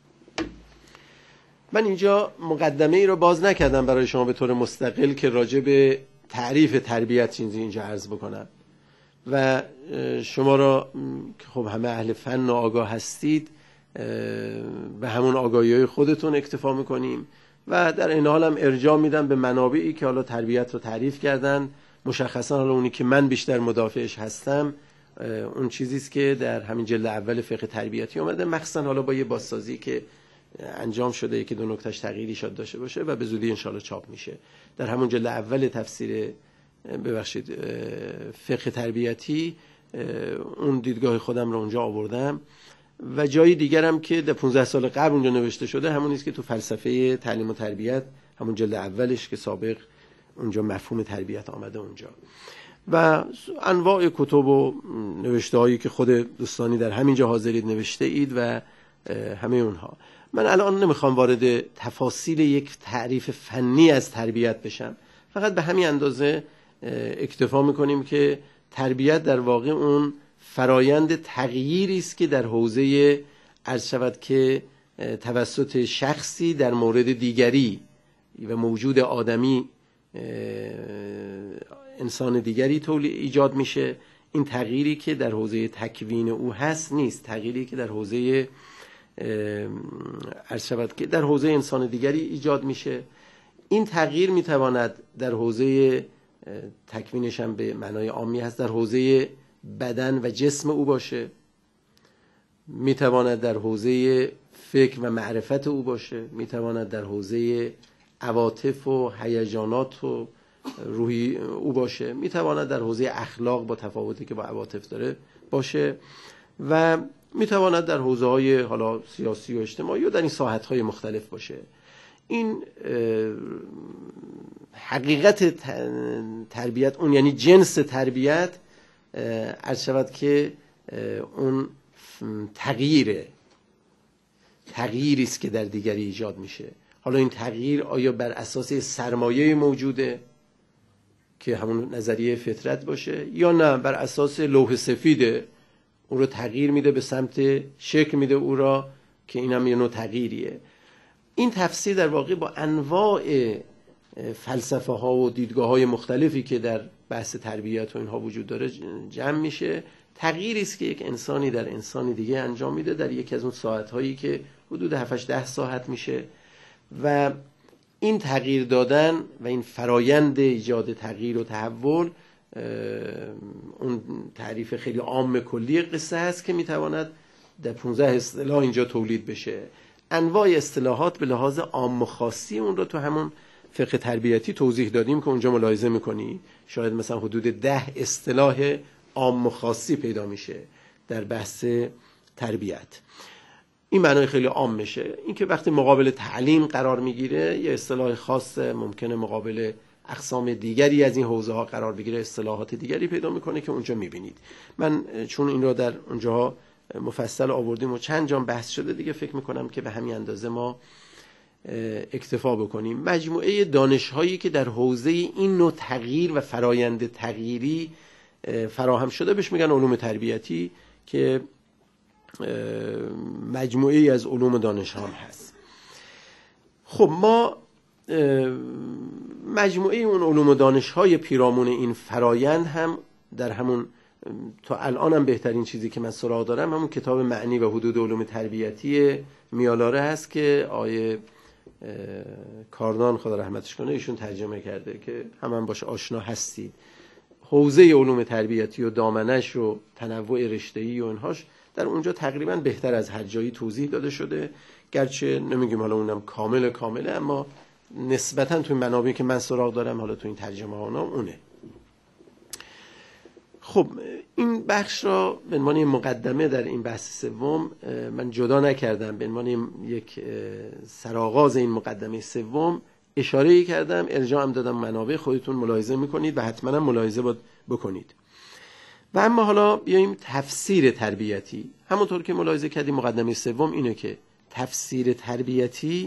من اینجا مقدمه ای رو باز نکردم برای شما به طور مستقل که راجع به تعریف تربیت چیزی اینجا عرض بکنم و شما را که خب همه اهل فن و آگاه هستید به همون آگاهی‌های خودتون اکتفا میکنیم و در این حال هم ارجاع میدم به منابعی که حالا تربیت رو تعریف کردن. مشخصا حالا اونی که من بیشتر مدافعش هستم اون چیزی است که در همین جلد اول فقه تربیتی اومده، مخصوصا حالا با یه بازسازی که انجام شده که دو نکتهش تغییری شاد داشته باشه و به زودی انشالله چاپ میشه. در همون جلد اول تفسیر ببخشید فقه تربیتی اون دیدگاه خودم رو اونجا آوردم و جای دیگرم که در پانزده سال قبل اونجا نوشته شده همون است که تو فلسفه تعلیم و تربیت همون جلد اولش که سابق اونجا مفهوم تربیت آمده اونجا و انواع کتب و نوشته هایی که خود دوستانی در همینجا حاضرید نوشته اید و همه اونها. من الان نمیخوام وارد تفاصیل یک تعریف فنی از تربیت بشم، فقط به همین اندازه اکتفا میکنیم که تربیت در واقع اون فرایند تغییری است که در حوزه عرض شود که توسط شخصی در مورد دیگری و موجود آدمی انسان دیگری تولید ایجاد میشه. این تغییری که در حوزه تکوین او هست نیست، تغییری که در حوزه عرض شود که در حوزه انسان دیگری ایجاد میشه. این تغییر میتواند در حوزه تکوینش هم به معنای عامی هست در حوزه بدن و جسم او باشه، میتواند در حوزه فکر و معرفت او باشه، میتواند در حوزه عواطف و هیجانات و روحی او باشه، میتواند در حوزه اخلاق با تفاوتی که با عواطف داره باشه و میتواند در حوزه های حالا سیاسی و اجتماعی و در این ساحت های مختلف باشه. این حقیقت تربیت اون یعنی جنس تربیت عرض شود که اون تغییره، تغییری است که در دیگری ایجاد میشه. حالا این تغییر آیا بر اساس سرمایه موجوده که همون نظریه فطرت باشه یا نه بر اساس لوح سفیده او رو تغییر میده به سمت شکل میده او را که این هم یه نوع تغییریه. این تفسیر در واقع با انواع فلسفه ها و دیدگاه های مختلفی که در بحث تربیت و اینها وجود داره جمع میشه. تغییری است که یک انسانی در انسان دیگه انجام میده در یکی از اون ساعت هایی که حدود هفت ده ساعت میشه و این تغییر دادن و این فرایند ایجاد تغییر و تحول اون تعریف خیلی عام کلی قصه هست که میتواند در پانزده اصطلاح اینجا تولید بشه. انواع اصطلاحات به لحاظ عام و خاصی اون رو تو همون فقه تربیتی توضیح دادیم که اونجا ملاحظه میکنی شاید مثلا حدود ده اصطلاح عام و خاصی پیدا میشه در بحث تربیت. این معنای خیلی عام میشه. این که وقتی مقابل تعلیم قرار میگیره یه اصطلاح خاص ممکنه مقابل اقسام دیگری از این حوزه ها قرار بگیره اصطلاحات دیگری پیدا میکنه که اونجا میبینید. من چون این را در اونجا مفصل آوردیم و چند جام بحث شده دیگه فکر میکنم که به همین اندازه ما اکتفا بکنیم. مجموعه دانش‌هایی که در حوزه این نوع تغییر و فرایند تغییری فراهم شده بهش میگن علوم تربیتی که مجموعه ای از علوم دانش هم هست. خب ما مجموعه اون علوم و دانش های پیرامون این فرایند هم در همون تا الان هم بهترین چیزی که من سراغ دارم همون کتاب معنی و حدود علوم تربیتی میالاره هست که آیه کاردان خدا رحمتش کنه ایشون ترجمه کرده که هم, هم باش آشنا هستید. حوزه علوم تربیتی و دامنش و تنوع رشته‌ای و اینهاش در اونجا تقریبا بهتر از هر جایی توضیح داده شده، گرچه نمیگیم حالا اونم کامل کامله اما نسبتا تو این منابعی که من سراغ دارم حالا تو این ترجمه ها اونه. خب این بخش را به عنوان مقدمه در این بحث سوم من جدا نکردم، به عنوان یک سرآغاز این مقدمه سوم اشاره‌ای کردم، ارجاع هم دادم منابع، خودتون ملاحظه میکنید و حتما هم ملاحظه بکنید. و اما حالا بیاییم تفسیر تربیتی. همونطور که ملاحظه کردیم مقدمه سوم اینه که تفسیر تربیتی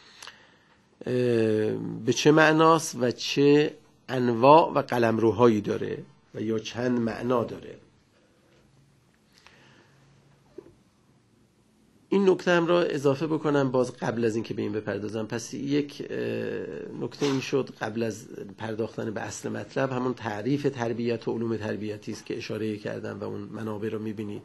به چه معناست و چه انواع و قلمروهایی داره و یا چند معنا داره. این نکته هم را اضافه بکنم باز قبل از اینکه به این بپردازم. پس یک نکته این شد قبل از پرداختن به اصل مطلب، همون تعریف تربیت و علوم تربیتی است که اشاره کردم و اون منابع رو می‌بینید.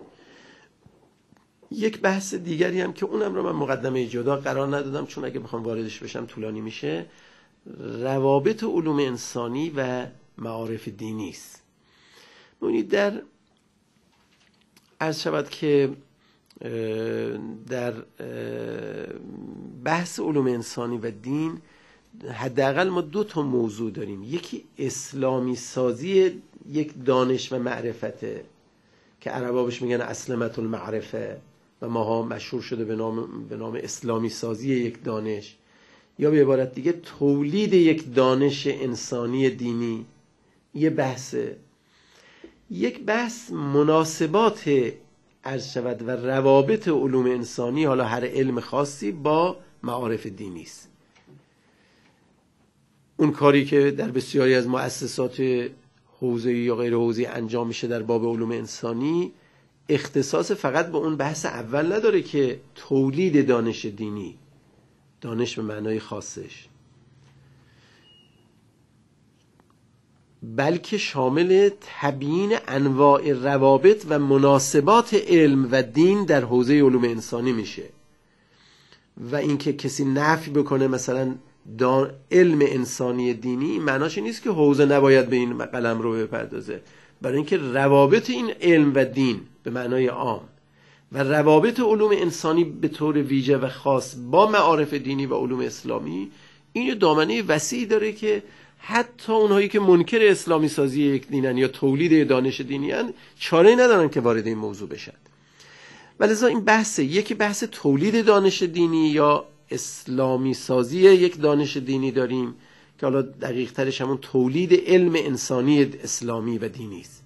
یک بحث دیگری هم که اونم رو من مقدمه جدا قرار ندادم چون اگه بخوام واردش بشم طولانی میشه، روابط علوم انسانی و معارف دینی است. ببینید در عرض شود که در بحث علوم انسانی و دین حداقل ما دو تا موضوع داریم. یکی اسلامی سازی یک دانش و معرفته که عربا بهش میگن اسلمت المعرفه و ماها مشهور شده به نام به نام اسلامی سازی یک دانش، یا به عبارت دیگه تولید یک دانش انسانی دینی. یه بحثه. یک بحث مناسبات عرض شود و روابط علوم انسانی، حالا هر علم خاصی، با معارف دینی است. اون کاری که در بسیاری از مؤسسات حوزه‌ای یا غیر حوزه‌ای انجام میشه در باب علوم انسانی اختصاص فقط به اون بحث اول نداره که تولید دانش دینی، دانش به معنای خاصش، بلکه شامل تبیین انواع روابط و مناسبات علم و دین در حوزه علوم انسانی میشه. و اینکه کسی نفی بکنه مثلا علم انسانی دینی، معناش نیست که حوزه نباید به این قلم رو بپردازه، برای اینکه روابط این علم و دین به معنای عام و روابط علوم انسانی به طور ویژه و خاص با معارف دینی و علوم اسلامی این دامنه وسیعی داره که حتی اونهایی که منکر اسلامی سازی یک دینن یا تولید دانش دینی هن چاره‌ای ندارن که وارد این موضوع بشن. ولذا این بحث، یکی بحث تولید دانش دینی یا اسلامی سازی یک دانش دینی داریم که حالا دقیق ترش همون تولید علم انسانی اسلامی و دینی است.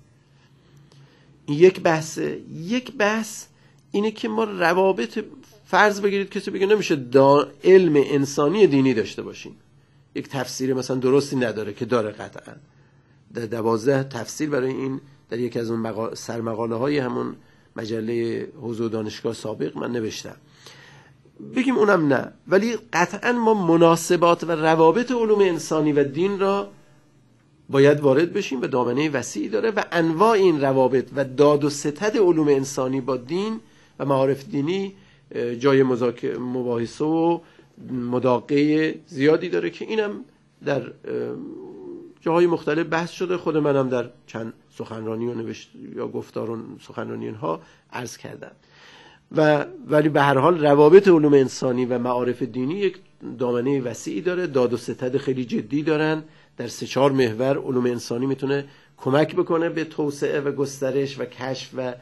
این یک بحث. یک بحث اینه که ما روابط، فرض بگیرید کسی بگه نمیشه علم انسانی دینی داشته باشیم، یک تفسیر مثلا درستی نداره، که داره قطعا. در دوازده تفسیر برای این در یکی از اون مقا... سرمقاله های همون مجله حوزه و دانشگاه سابق من نوشتم. بگیم اونم نه، ولی قطعا ما مناسبات و روابط علوم انسانی و دین را باید وارد بشیم و دامنه وسیعی داره و انواع این روابط و داد و ستد علوم انسانی با دین و معارف دینی جای مذاکره، مباحثه و مداقه زیادی داره که اینم در جاهای مختلف بحث شده. خود منم در چند سخنرانی و نوشت یا گفتار و سخنرانی ها عرض کردم. و ولی به هر حال روابط علوم انسانی و معارف دینی یک دامنه وسیعی داره، داد و ستد خیلی جدی دارن. در سه چهار محور علوم انسانی میتونه کمک بکنه به توسعه و گسترش و کشف و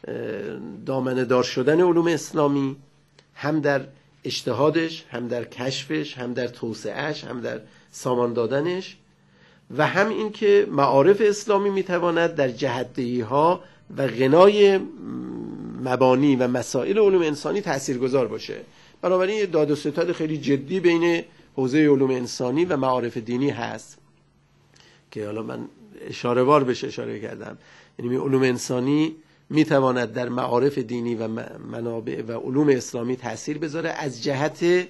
دامنه دار شدن علوم اسلامی، هم در اجتهادش، هم در کشفش، هم در توسعهش، هم در سامان دادنش، و هم این که معارف اسلامی میتواند در جهت‌دهی ها و غنای مبانی و مسائل علوم انسانی تاثیرگذار باشه. بنابراین یه داد و ستد خیلی جدی بین حوزه علوم انسانی و معارف دینی هست که حالا من اشاره وار بشه اشاره کردم. یعنی علوم انسانی میتواند در معارف دینی و منابع و علوم اسلامی تأثیر بذاره از جهت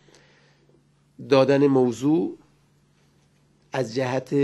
دادن موضوع، از جهت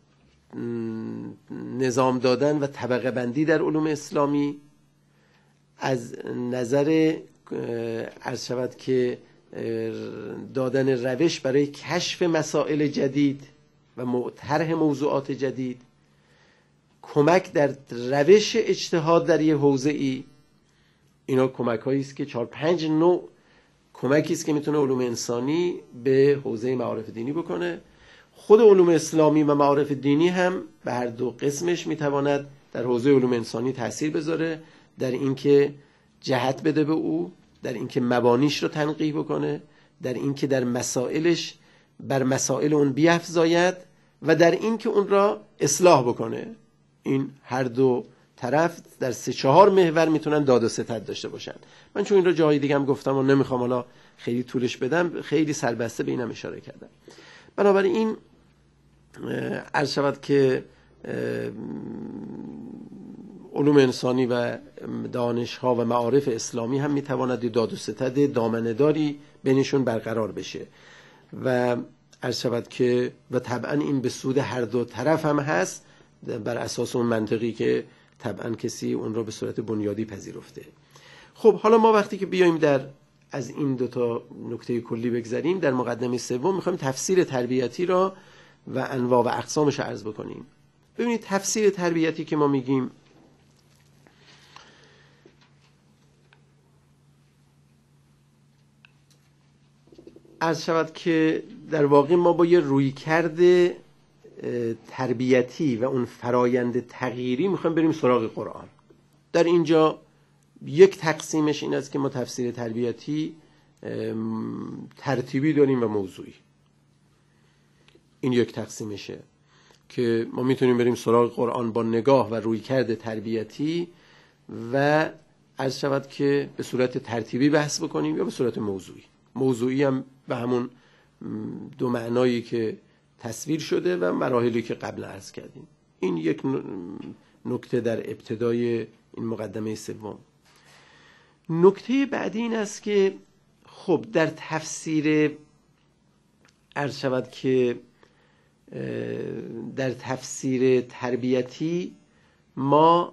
نظام دادن و طبقه بندی در علوم اسلامی، از نظر عرض شود که دادن روش برای کشف مسائل جدید و طرح موضوعات جدید، کمک در روش اجتهاد در یه حوزه‌ای. اینا کمک هایی است که چهار پنج نوع کمکی است که میتونه علوم انسانی به حوزه معارف دینی بکنه. خود علوم اسلامی و معارف دینی هم به هر دو قسمش میتواند در حوزه علوم انسانی تأثیر بذاره، در اینکه جهت بده به او، در اینکه مبانیش رو تنقیح بکنه، در اینکه در مسائلش بر مسائل اون بیفزاید و در اینکه اون را اصلاح بکنه. این هر دو طرف در سه چهار محور میتونن داد و ستد داشته باشن. من چون این رو جای دیگه هم گفتم و نمیخوام حالا خیلی طولش بدم، خیلی سربسته به اینم اشاره کردم. بنابراین عرض شود که علوم انسانی و دانش‌ها و معارف اسلامی هم میتواند داد و ستد دامنه‌داری بینشون برقرار بشه و عرض شود که و طبعا این به سود هر دو طرف هم هست، بر اساس اون منطقی که طبعا کسی اون رو به صورت بنیادی پذیرفته. خب حالا ما وقتی که بیایم در از این دو تا نکته کلی بگذریم، در مقدمه سوم میخوایم تفسیر تربیتی را و انواع و اقسامش رو عرض بکنیم. ببینید تفسیر تربیتی که ما میگیم عرض شود که در واقع ما با یه رویکرد تربیتی و اون فرایند تغییری میخوایم بریم سراغ قرآن. در اینجا یک تقسیمش این است که ما تفسیر تربیتی ترتیبی داریم و موضوعی. این یک تقسیمشه که ما میتونیم بریم سراغ قرآن با نگاه و رویکرد تربیتی و عرض شود که به صورت ترتیبی بحث بکنیم یا به صورت موضوعی. موضوعی هم به همون دو معنایی که تصویر شده و مراحلی که قبل عرض کردیم. این یک نکته در ابتدای این مقدمه سوم. نکته بعدی این است که خب در تفسیر عرض شود که در تفسیر تربیتی ما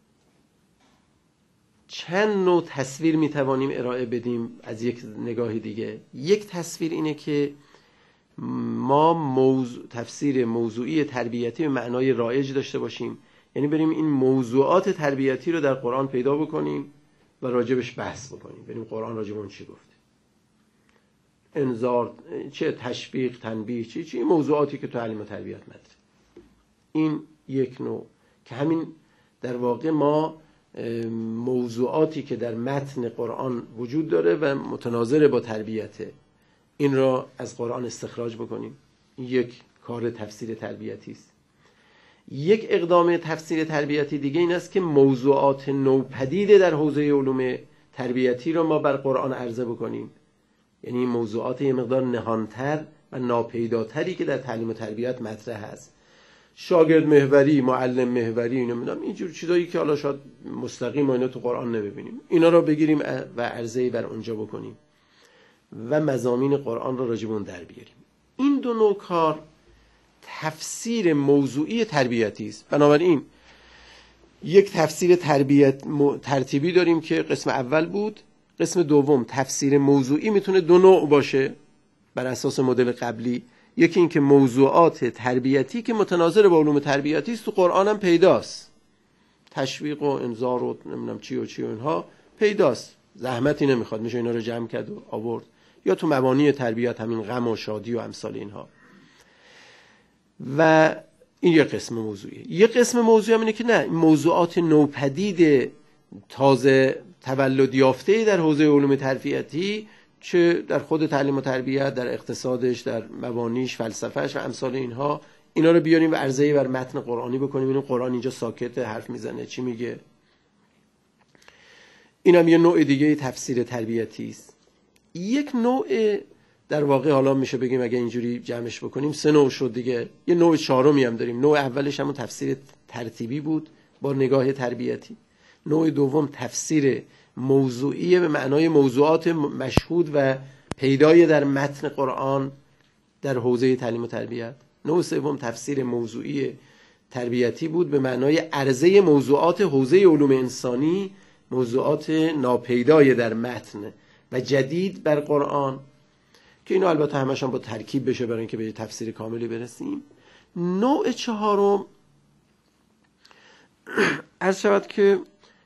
چند نوع تصویر میتوانیم ارائه بدیم از یک نگاه دیگه. یک تصویر اینه که ما موضوع تفسیر موضوعی تربیتی به معنای رایج داشته باشیم، یعنی بریم این موضوعات تربیتی رو در قرآن پیدا بکنیم و راجبش بحث بکنیم، بریم قرآن راجب اون چی گفته، انذار چه، تشویق، تنبیه، چی چی موضوعاتی که تو تعلیم و تربیت مطرحه. این یک نوع که همین در واقع ما موضوعاتی که در متن قرآن وجود داره و متناظر با تربیته، این را از قرآن استخراج بکنیم. این یک کار تفسیر تربیتی است. یک اقدام تفسیر تربیتی دیگه این است که موضوعات نوپدید در حوزه علوم تربیتی را ما بر قرآن عرضه بکنیم، یعنی موضوعات یه مقدار نهانتر و ناپیداتری که در تعلیم و تربیت مطرح هست، شاگرد محوری، معلم محوری، اینا میدونم اینجور چیزایی که حالا شاید مستقیم ما اینا تو قرآن نمیبینیم، اینا را بگیریم و عرضه‌ای بر اونجا بکنیم و مضامین قرآن را راجب اون در بیاریم. این دو نوع کار تفسیر موضوعی تربیتی است. بنابراین یک تفسیر تربیت ترتیبی داریم که قسم اول بود. قسم دوم تفسیر موضوعی میتونه دو نوع باشه بر اساس مدل قبلی. یکی این که موضوعات تربیتی که متناظر با علوم تربیتی است تو قرآن هم پیداست، تشویق و انذار و نمیدونم چی و چی و اینها پیداست، زحمتی نمیخواد، میشه اینا رو جمع کرد و آورد. یا تو مبانی تربیت همین غم و شادی و امثال اینها. و این یک قسم موضوعیه. یک قسم موضوعی هم اینه که نه، موضوعات نوپدید تازه تولد یافته در حوزه علوم تربیتی، چه در خود تعلیم و تربیت، در اقتصادش، در مبانیش، فلسفهش و امثال اینها، اینا رو بیاریم و عرضه‌ای بر متن قرآنی بکنیم. اینو قرآن اینجا ساکت حرف میزنه، چی میگه؟ اینم یه نوع دیگه تفسیر تربیتی است. یک نوع در واقع حالا میشه بگیم اگه اینجوری جمعش بکنیم سه نوع شد دیگه. یه نوع چهارمی هم داریم. نوع اولش همون تفسیر ترتیبی بود با نگاه تربیتی. نوع دوم تفسیر موضوعی به معنای موضوعات مشهود و پیدای در متن قرآن در حوزه تعلیم و تربیت. نوع سوم تفسیر موضوعی تربیتی بود به معنای عرضه موضوعات حوزه علوم انسانی، موضوعات ناپیدای در متن و جدید بر قرآن، که اینو البته همش هم با ترکیب بشه برای اینکه به تفسیر کاملی برسیم. نوع چهارم عرض شود که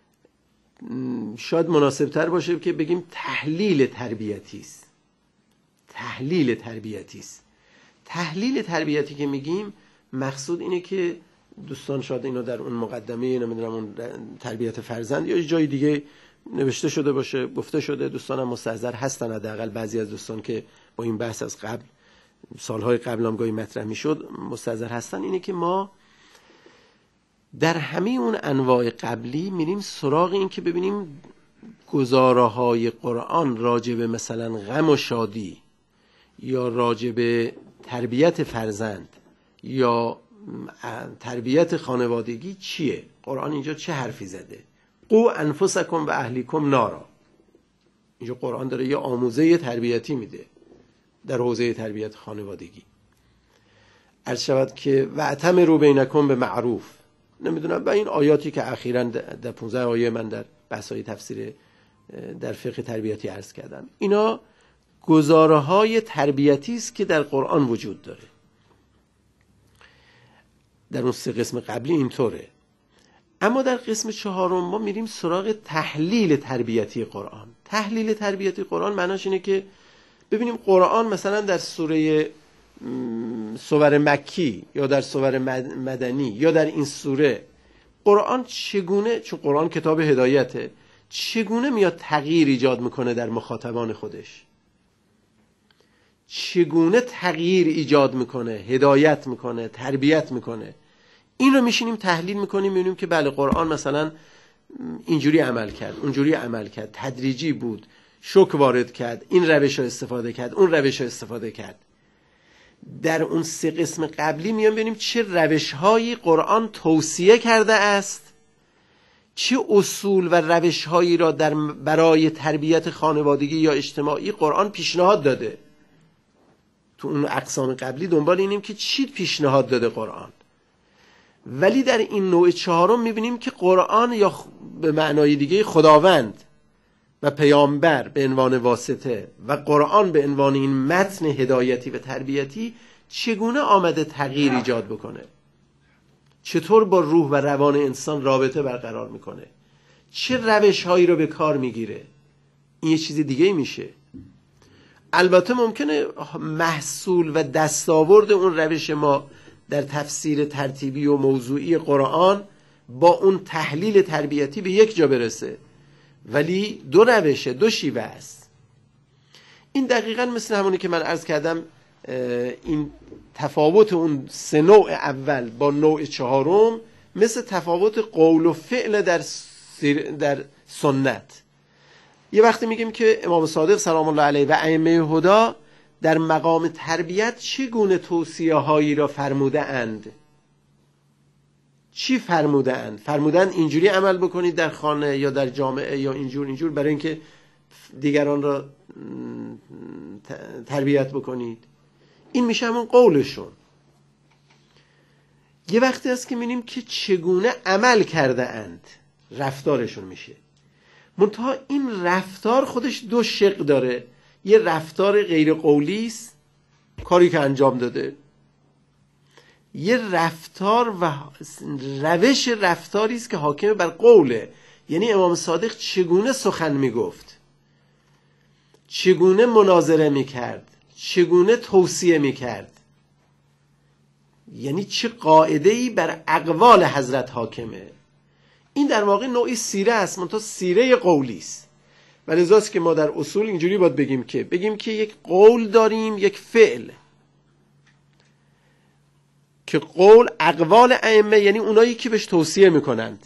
شاید مناسب تر باشه که بگیم تحلیل تربیتی است. تحلیل تربیتی است. تحلیل تربیتی که میگیم مقصود اینه که دوستان شاید اینو در اون مقدمه نمیدونم اون تربیت فرزند یا جای دیگه نوشته شده باشه، گفته شده، دوستانم مستحضر هستن، حداقل بعضی از دوستان که با این بحث از قبل سالهای قبل هم گاهی مطرح میشد مستحضر هستن. اینه که ما در همه اون انواع قبلی میریم سراغ این که ببینیم گزاره های قرآن راجع به مثلا غم و شادی یا راجع به تربیت فرزند یا تربیت خانوادگی چیه. قرآن اینجا چه حرفی زده؟ قو انفسکم و اهلیکم نارا. اینجا قرآن داره یه آموزه تربیتی میده در حوزه تربیت خانوادگی. عرض شود که واعتمروا بینکم به معروف. نمیدونم با این آیاتی که اخیراً در پانزده آیه من در بحث‌های تفسیر در فقه تربیتی عرض کردم، اینا گزاره های تربیتی است که در قرآن وجود داره. در اون سه قسم قبلی اینطوره. اما در قسم چهارم ما میریم سراغ تحلیل تربیتی قرآن. تحلیل تربیتی قرآن معناش اینه که ببینیم قرآن مثلا در سوره سور مکی یا در سور مدنی یا در این سوره قرآن چگونه، چون قرآن کتاب هدایته، چگونه میاد تغییر ایجاد میکنه در مخاطبان خودش، چگونه تغییر ایجاد میکنه، هدایت میکنه، تربیت میکنه. این رو میشینیم تحلیل میکنیم، میبینیم که بله قرآن مثلا اینجوری عمل کرد، اونجوری عمل کرد، تدریجی بود، شوک وارد کرد، این روش رو استفاده کرد، اون روش رو استفاده کرد. در اون سه قسم قبلی میام ببینیم چه روش‌هایی قرآن توصیه کرده است، چه اصول و روش‌هایی را در برای تربیت خانوادگی یا اجتماعی قرآن پیشنهاد داده. تو اون اقسام قبلی دنبال اینیم که چی پیشنهاد داده قرآن. ولی در این نوع چهارم میبینیم که قرآن یا به معنای دیگه خداوند و پیامبر به عنوان واسطه و قرآن به عنوان این متن هدایتی و تربیتی چگونه آمده تغییر ایجاد بکنه، چطور با روح و روان انسان رابطه برقرار میکنه، چه روش هایی رو به کار میگیره. این یه چیز دیگه میشه. البته ممکنه محصول و دستاورد اون روش ما در تفسیر ترتیبی و موضوعی قرآن با اون تحلیل تربیتی به یک جا برسه، ولی دو روشه، دو شیوه است. این دقیقاً مثل همونی که من عرض کردم، این تفاوت اون سه نوع اول با نوع چهارم مثل تفاوت قول و فعل در در سنت. یه وقتی میگیم که امام صادق سلام الله علیه و ائمه هدا در مقام تربیت چگونه توصیه هایی را فرموده اند. چی فرموده اند؟ فرمودن اینجوری عمل بکنید در خانه یا در جامعه یا اینجور اینجور برای اینکه دیگران را تربیت بکنید. این میشه همون قولشون. یه وقتی هست که می‌بینیم که چگونه عمل کرده اند، رفتارشون میشه. منتها این رفتار خودش دو شق داره. یه رفتار غیر قولی است، کاری که انجام داده. یه رفتار و روش رفتاری است که حاکم بر قوله. یعنی امام صادق چگونه سخن میگفت، چگونه مناظره میکرد، چگونه توصیه میکرد، یعنی چه قاعده‌ای بر اقوال حضرت حاکمه. این در واقع نوعی سیره است، منتها سیره قولی است. و لذاست که ما در اصول اینجوری باید بگیم که بگیم که یک قول داریم، یک فعل. که قول اقوال ائمه یعنی اونایی که بهش توصیه میکنند،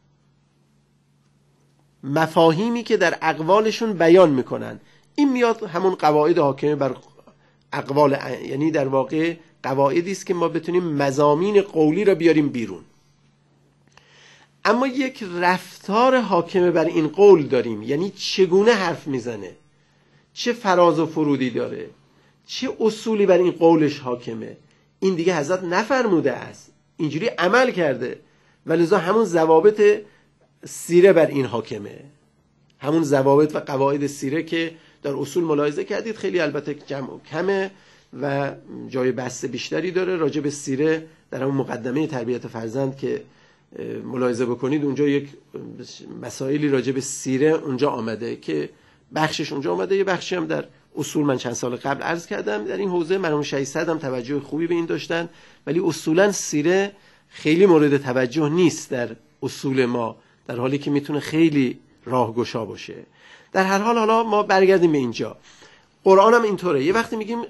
مفاهیمی که در اقوالشون بیان میکنند. این میاد همون قواعد حاکمه بر اقوال، یعنی در واقع قواعدی است که ما بتونیم مضامین قولی را بیاریم بیرون. اما یک رفتار حاکمه بر این قول داریم، یعنی چگونه حرف میزنه، چه فراز و فرودی داره، چه اصولی بر این قولش حاکمه. این دیگه حضرت نفرموده است، اینجوری عمل کرده. ولذا همون ضوابط سیره بر این حاکمه، همون ضوابط و قواعد سیره که در اصول ملاحظه کردید خیلی البته جمع و کمه و جای بحث بیشتری داره. راجع به سیره در همون مقدمه تربیت فرزند که ملاحظه بکنید اونجا یک مسائلی راجع به سیره اونجا آمده که بخشش اونجا آمده، یه بخشی هم در اصول من چند سال قبل عرض کردم. در این حوزه مرحوم شهیدصدر هم توجه خوبی به این داشتن، ولی اصولا سیره خیلی مورد توجه نیست در اصول ما، در حالی که میتونه خیلی راهگشا باشه. در هر حال حالا ما برگردیم به اینجا. قرآن هم اینطوره. یه وقتی میگیم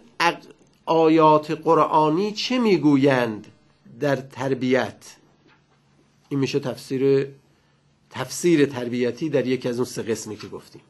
آیات قرآنی چه میگویند در تربیت، این میشه تفسیر تفسیر تربیتی در یکی از اون سه قسمی که گفتیم.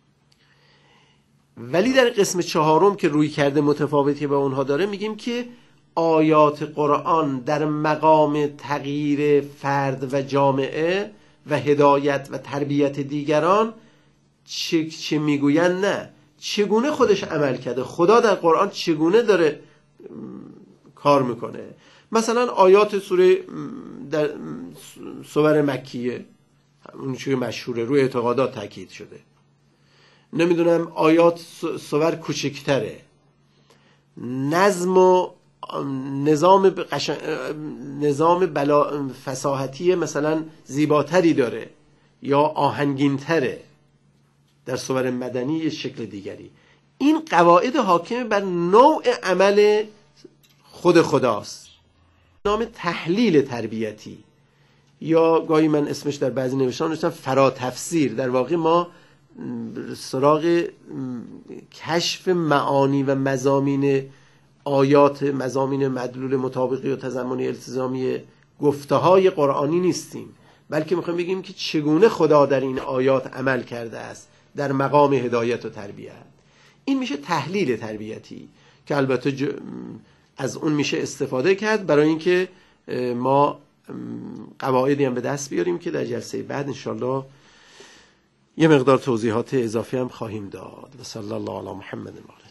ولی در قسم چهارم که روی کرده متفاوتی با اونها داره، میگیم که آیات قرآن در مقام تغییر فرد و جامعه و هدایت و تربیت دیگران چه, چه میگوین؟ نه، چگونه خودش عمل کرده، خدا در قرآن چگونه داره کار میکنه. مثلا آیات سوره در سور مکیه، اون چیزی مشهوره، روی اعتقادات تاکید شده. نمیدونم آیات سور کوچکتره، نظم و نظام قشن... نظام بلا... فصاحتی مثلا زیباتری داره یا آهنگینتره. در سور مدنی یه شکل دیگری. این قواعد حاکم بر نوع عمل خود خداست. نام تحلیل تربیتی، یا گاهی من اسمش در بعضی نوشته‌ها نوشتم فرا تفسیر. در واقع ما سراغ کشف معانی و مضامین آیات، مضامین مدلول مطابقی و تضمنی التزامی گفته های قرآنی نیستیم، بلکه میخوایم بگیم که چگونه خدا در این آیات عمل کرده است در مقام هدایت و تربیت. این میشه تحلیل تربیتی که البته ج... از اون میشه استفاده کرد برای اینکه ما قواعدی هم به دست بیاریم که در جلسه بعد انشالله یه مقدار توضیحات اضافی هم خواهیم داد. و صلی الله علی محمد و آله.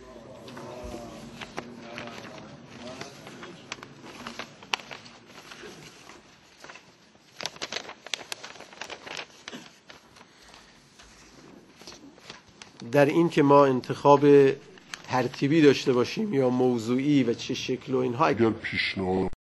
در این که ما انتخاب ترتیبی داشته باشیم یا موضوعی و چه شکل و اینها، اگر پیشنهاد